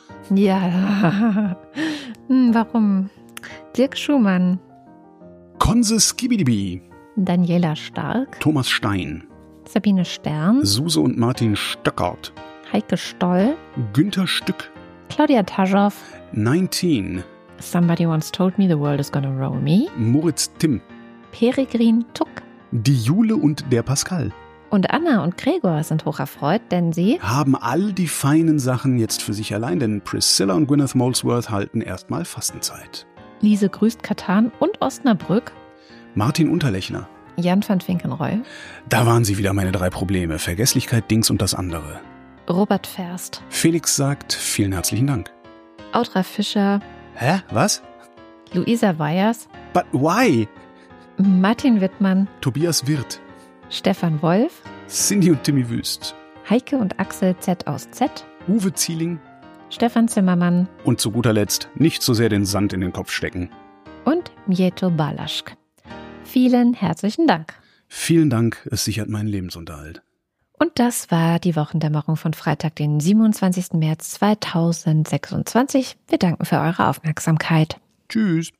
Ja, warum? Dirk Schumann. Konse Skibidibi. Daniela Stark. Thomas Stein. Sabine Stern. Suse und Martin Stöckert. Heike Stoll. Günther Stück. Claudia Taschow. 19. Somebody once told me the world is gonna roll me. Moritz Timm. Peregrin Tuck. Die Jule und der Pascal. Und Anna und Gregor sind hocherfreut, denn sie haben all die feinen Sachen jetzt für sich allein, denn Priscilla und Gwyneth Molesworth halten erstmal Fastenzeit. Lise grüßt Katan und Osnabrück. Martin Unterlechner. Jan van Finkenroy. Da waren sie wieder meine 3 Probleme. Vergesslichkeit, Dings und das andere. Robert Ferst. Felix sagt, vielen herzlichen Dank. Audra Fischer. Hä? Was? Luisa Weyers. But why? Martin Wittmann. Tobias Wirth. Stefan Wolf. Cindy und Timmy Wüst. Heike und Axel Z aus Z. Uwe Zieling. Stefan Zimmermann. Und zu guter Letzt, nicht so sehr den Sand in den Kopf stecken. Und Mieto Balaschk. Vielen herzlichen Dank. Vielen Dank, es sichert meinen Lebensunterhalt. Und das war die Wochendämmerung von Freitag, den 27. März 2026. Wir danken für eure Aufmerksamkeit. Tschüss.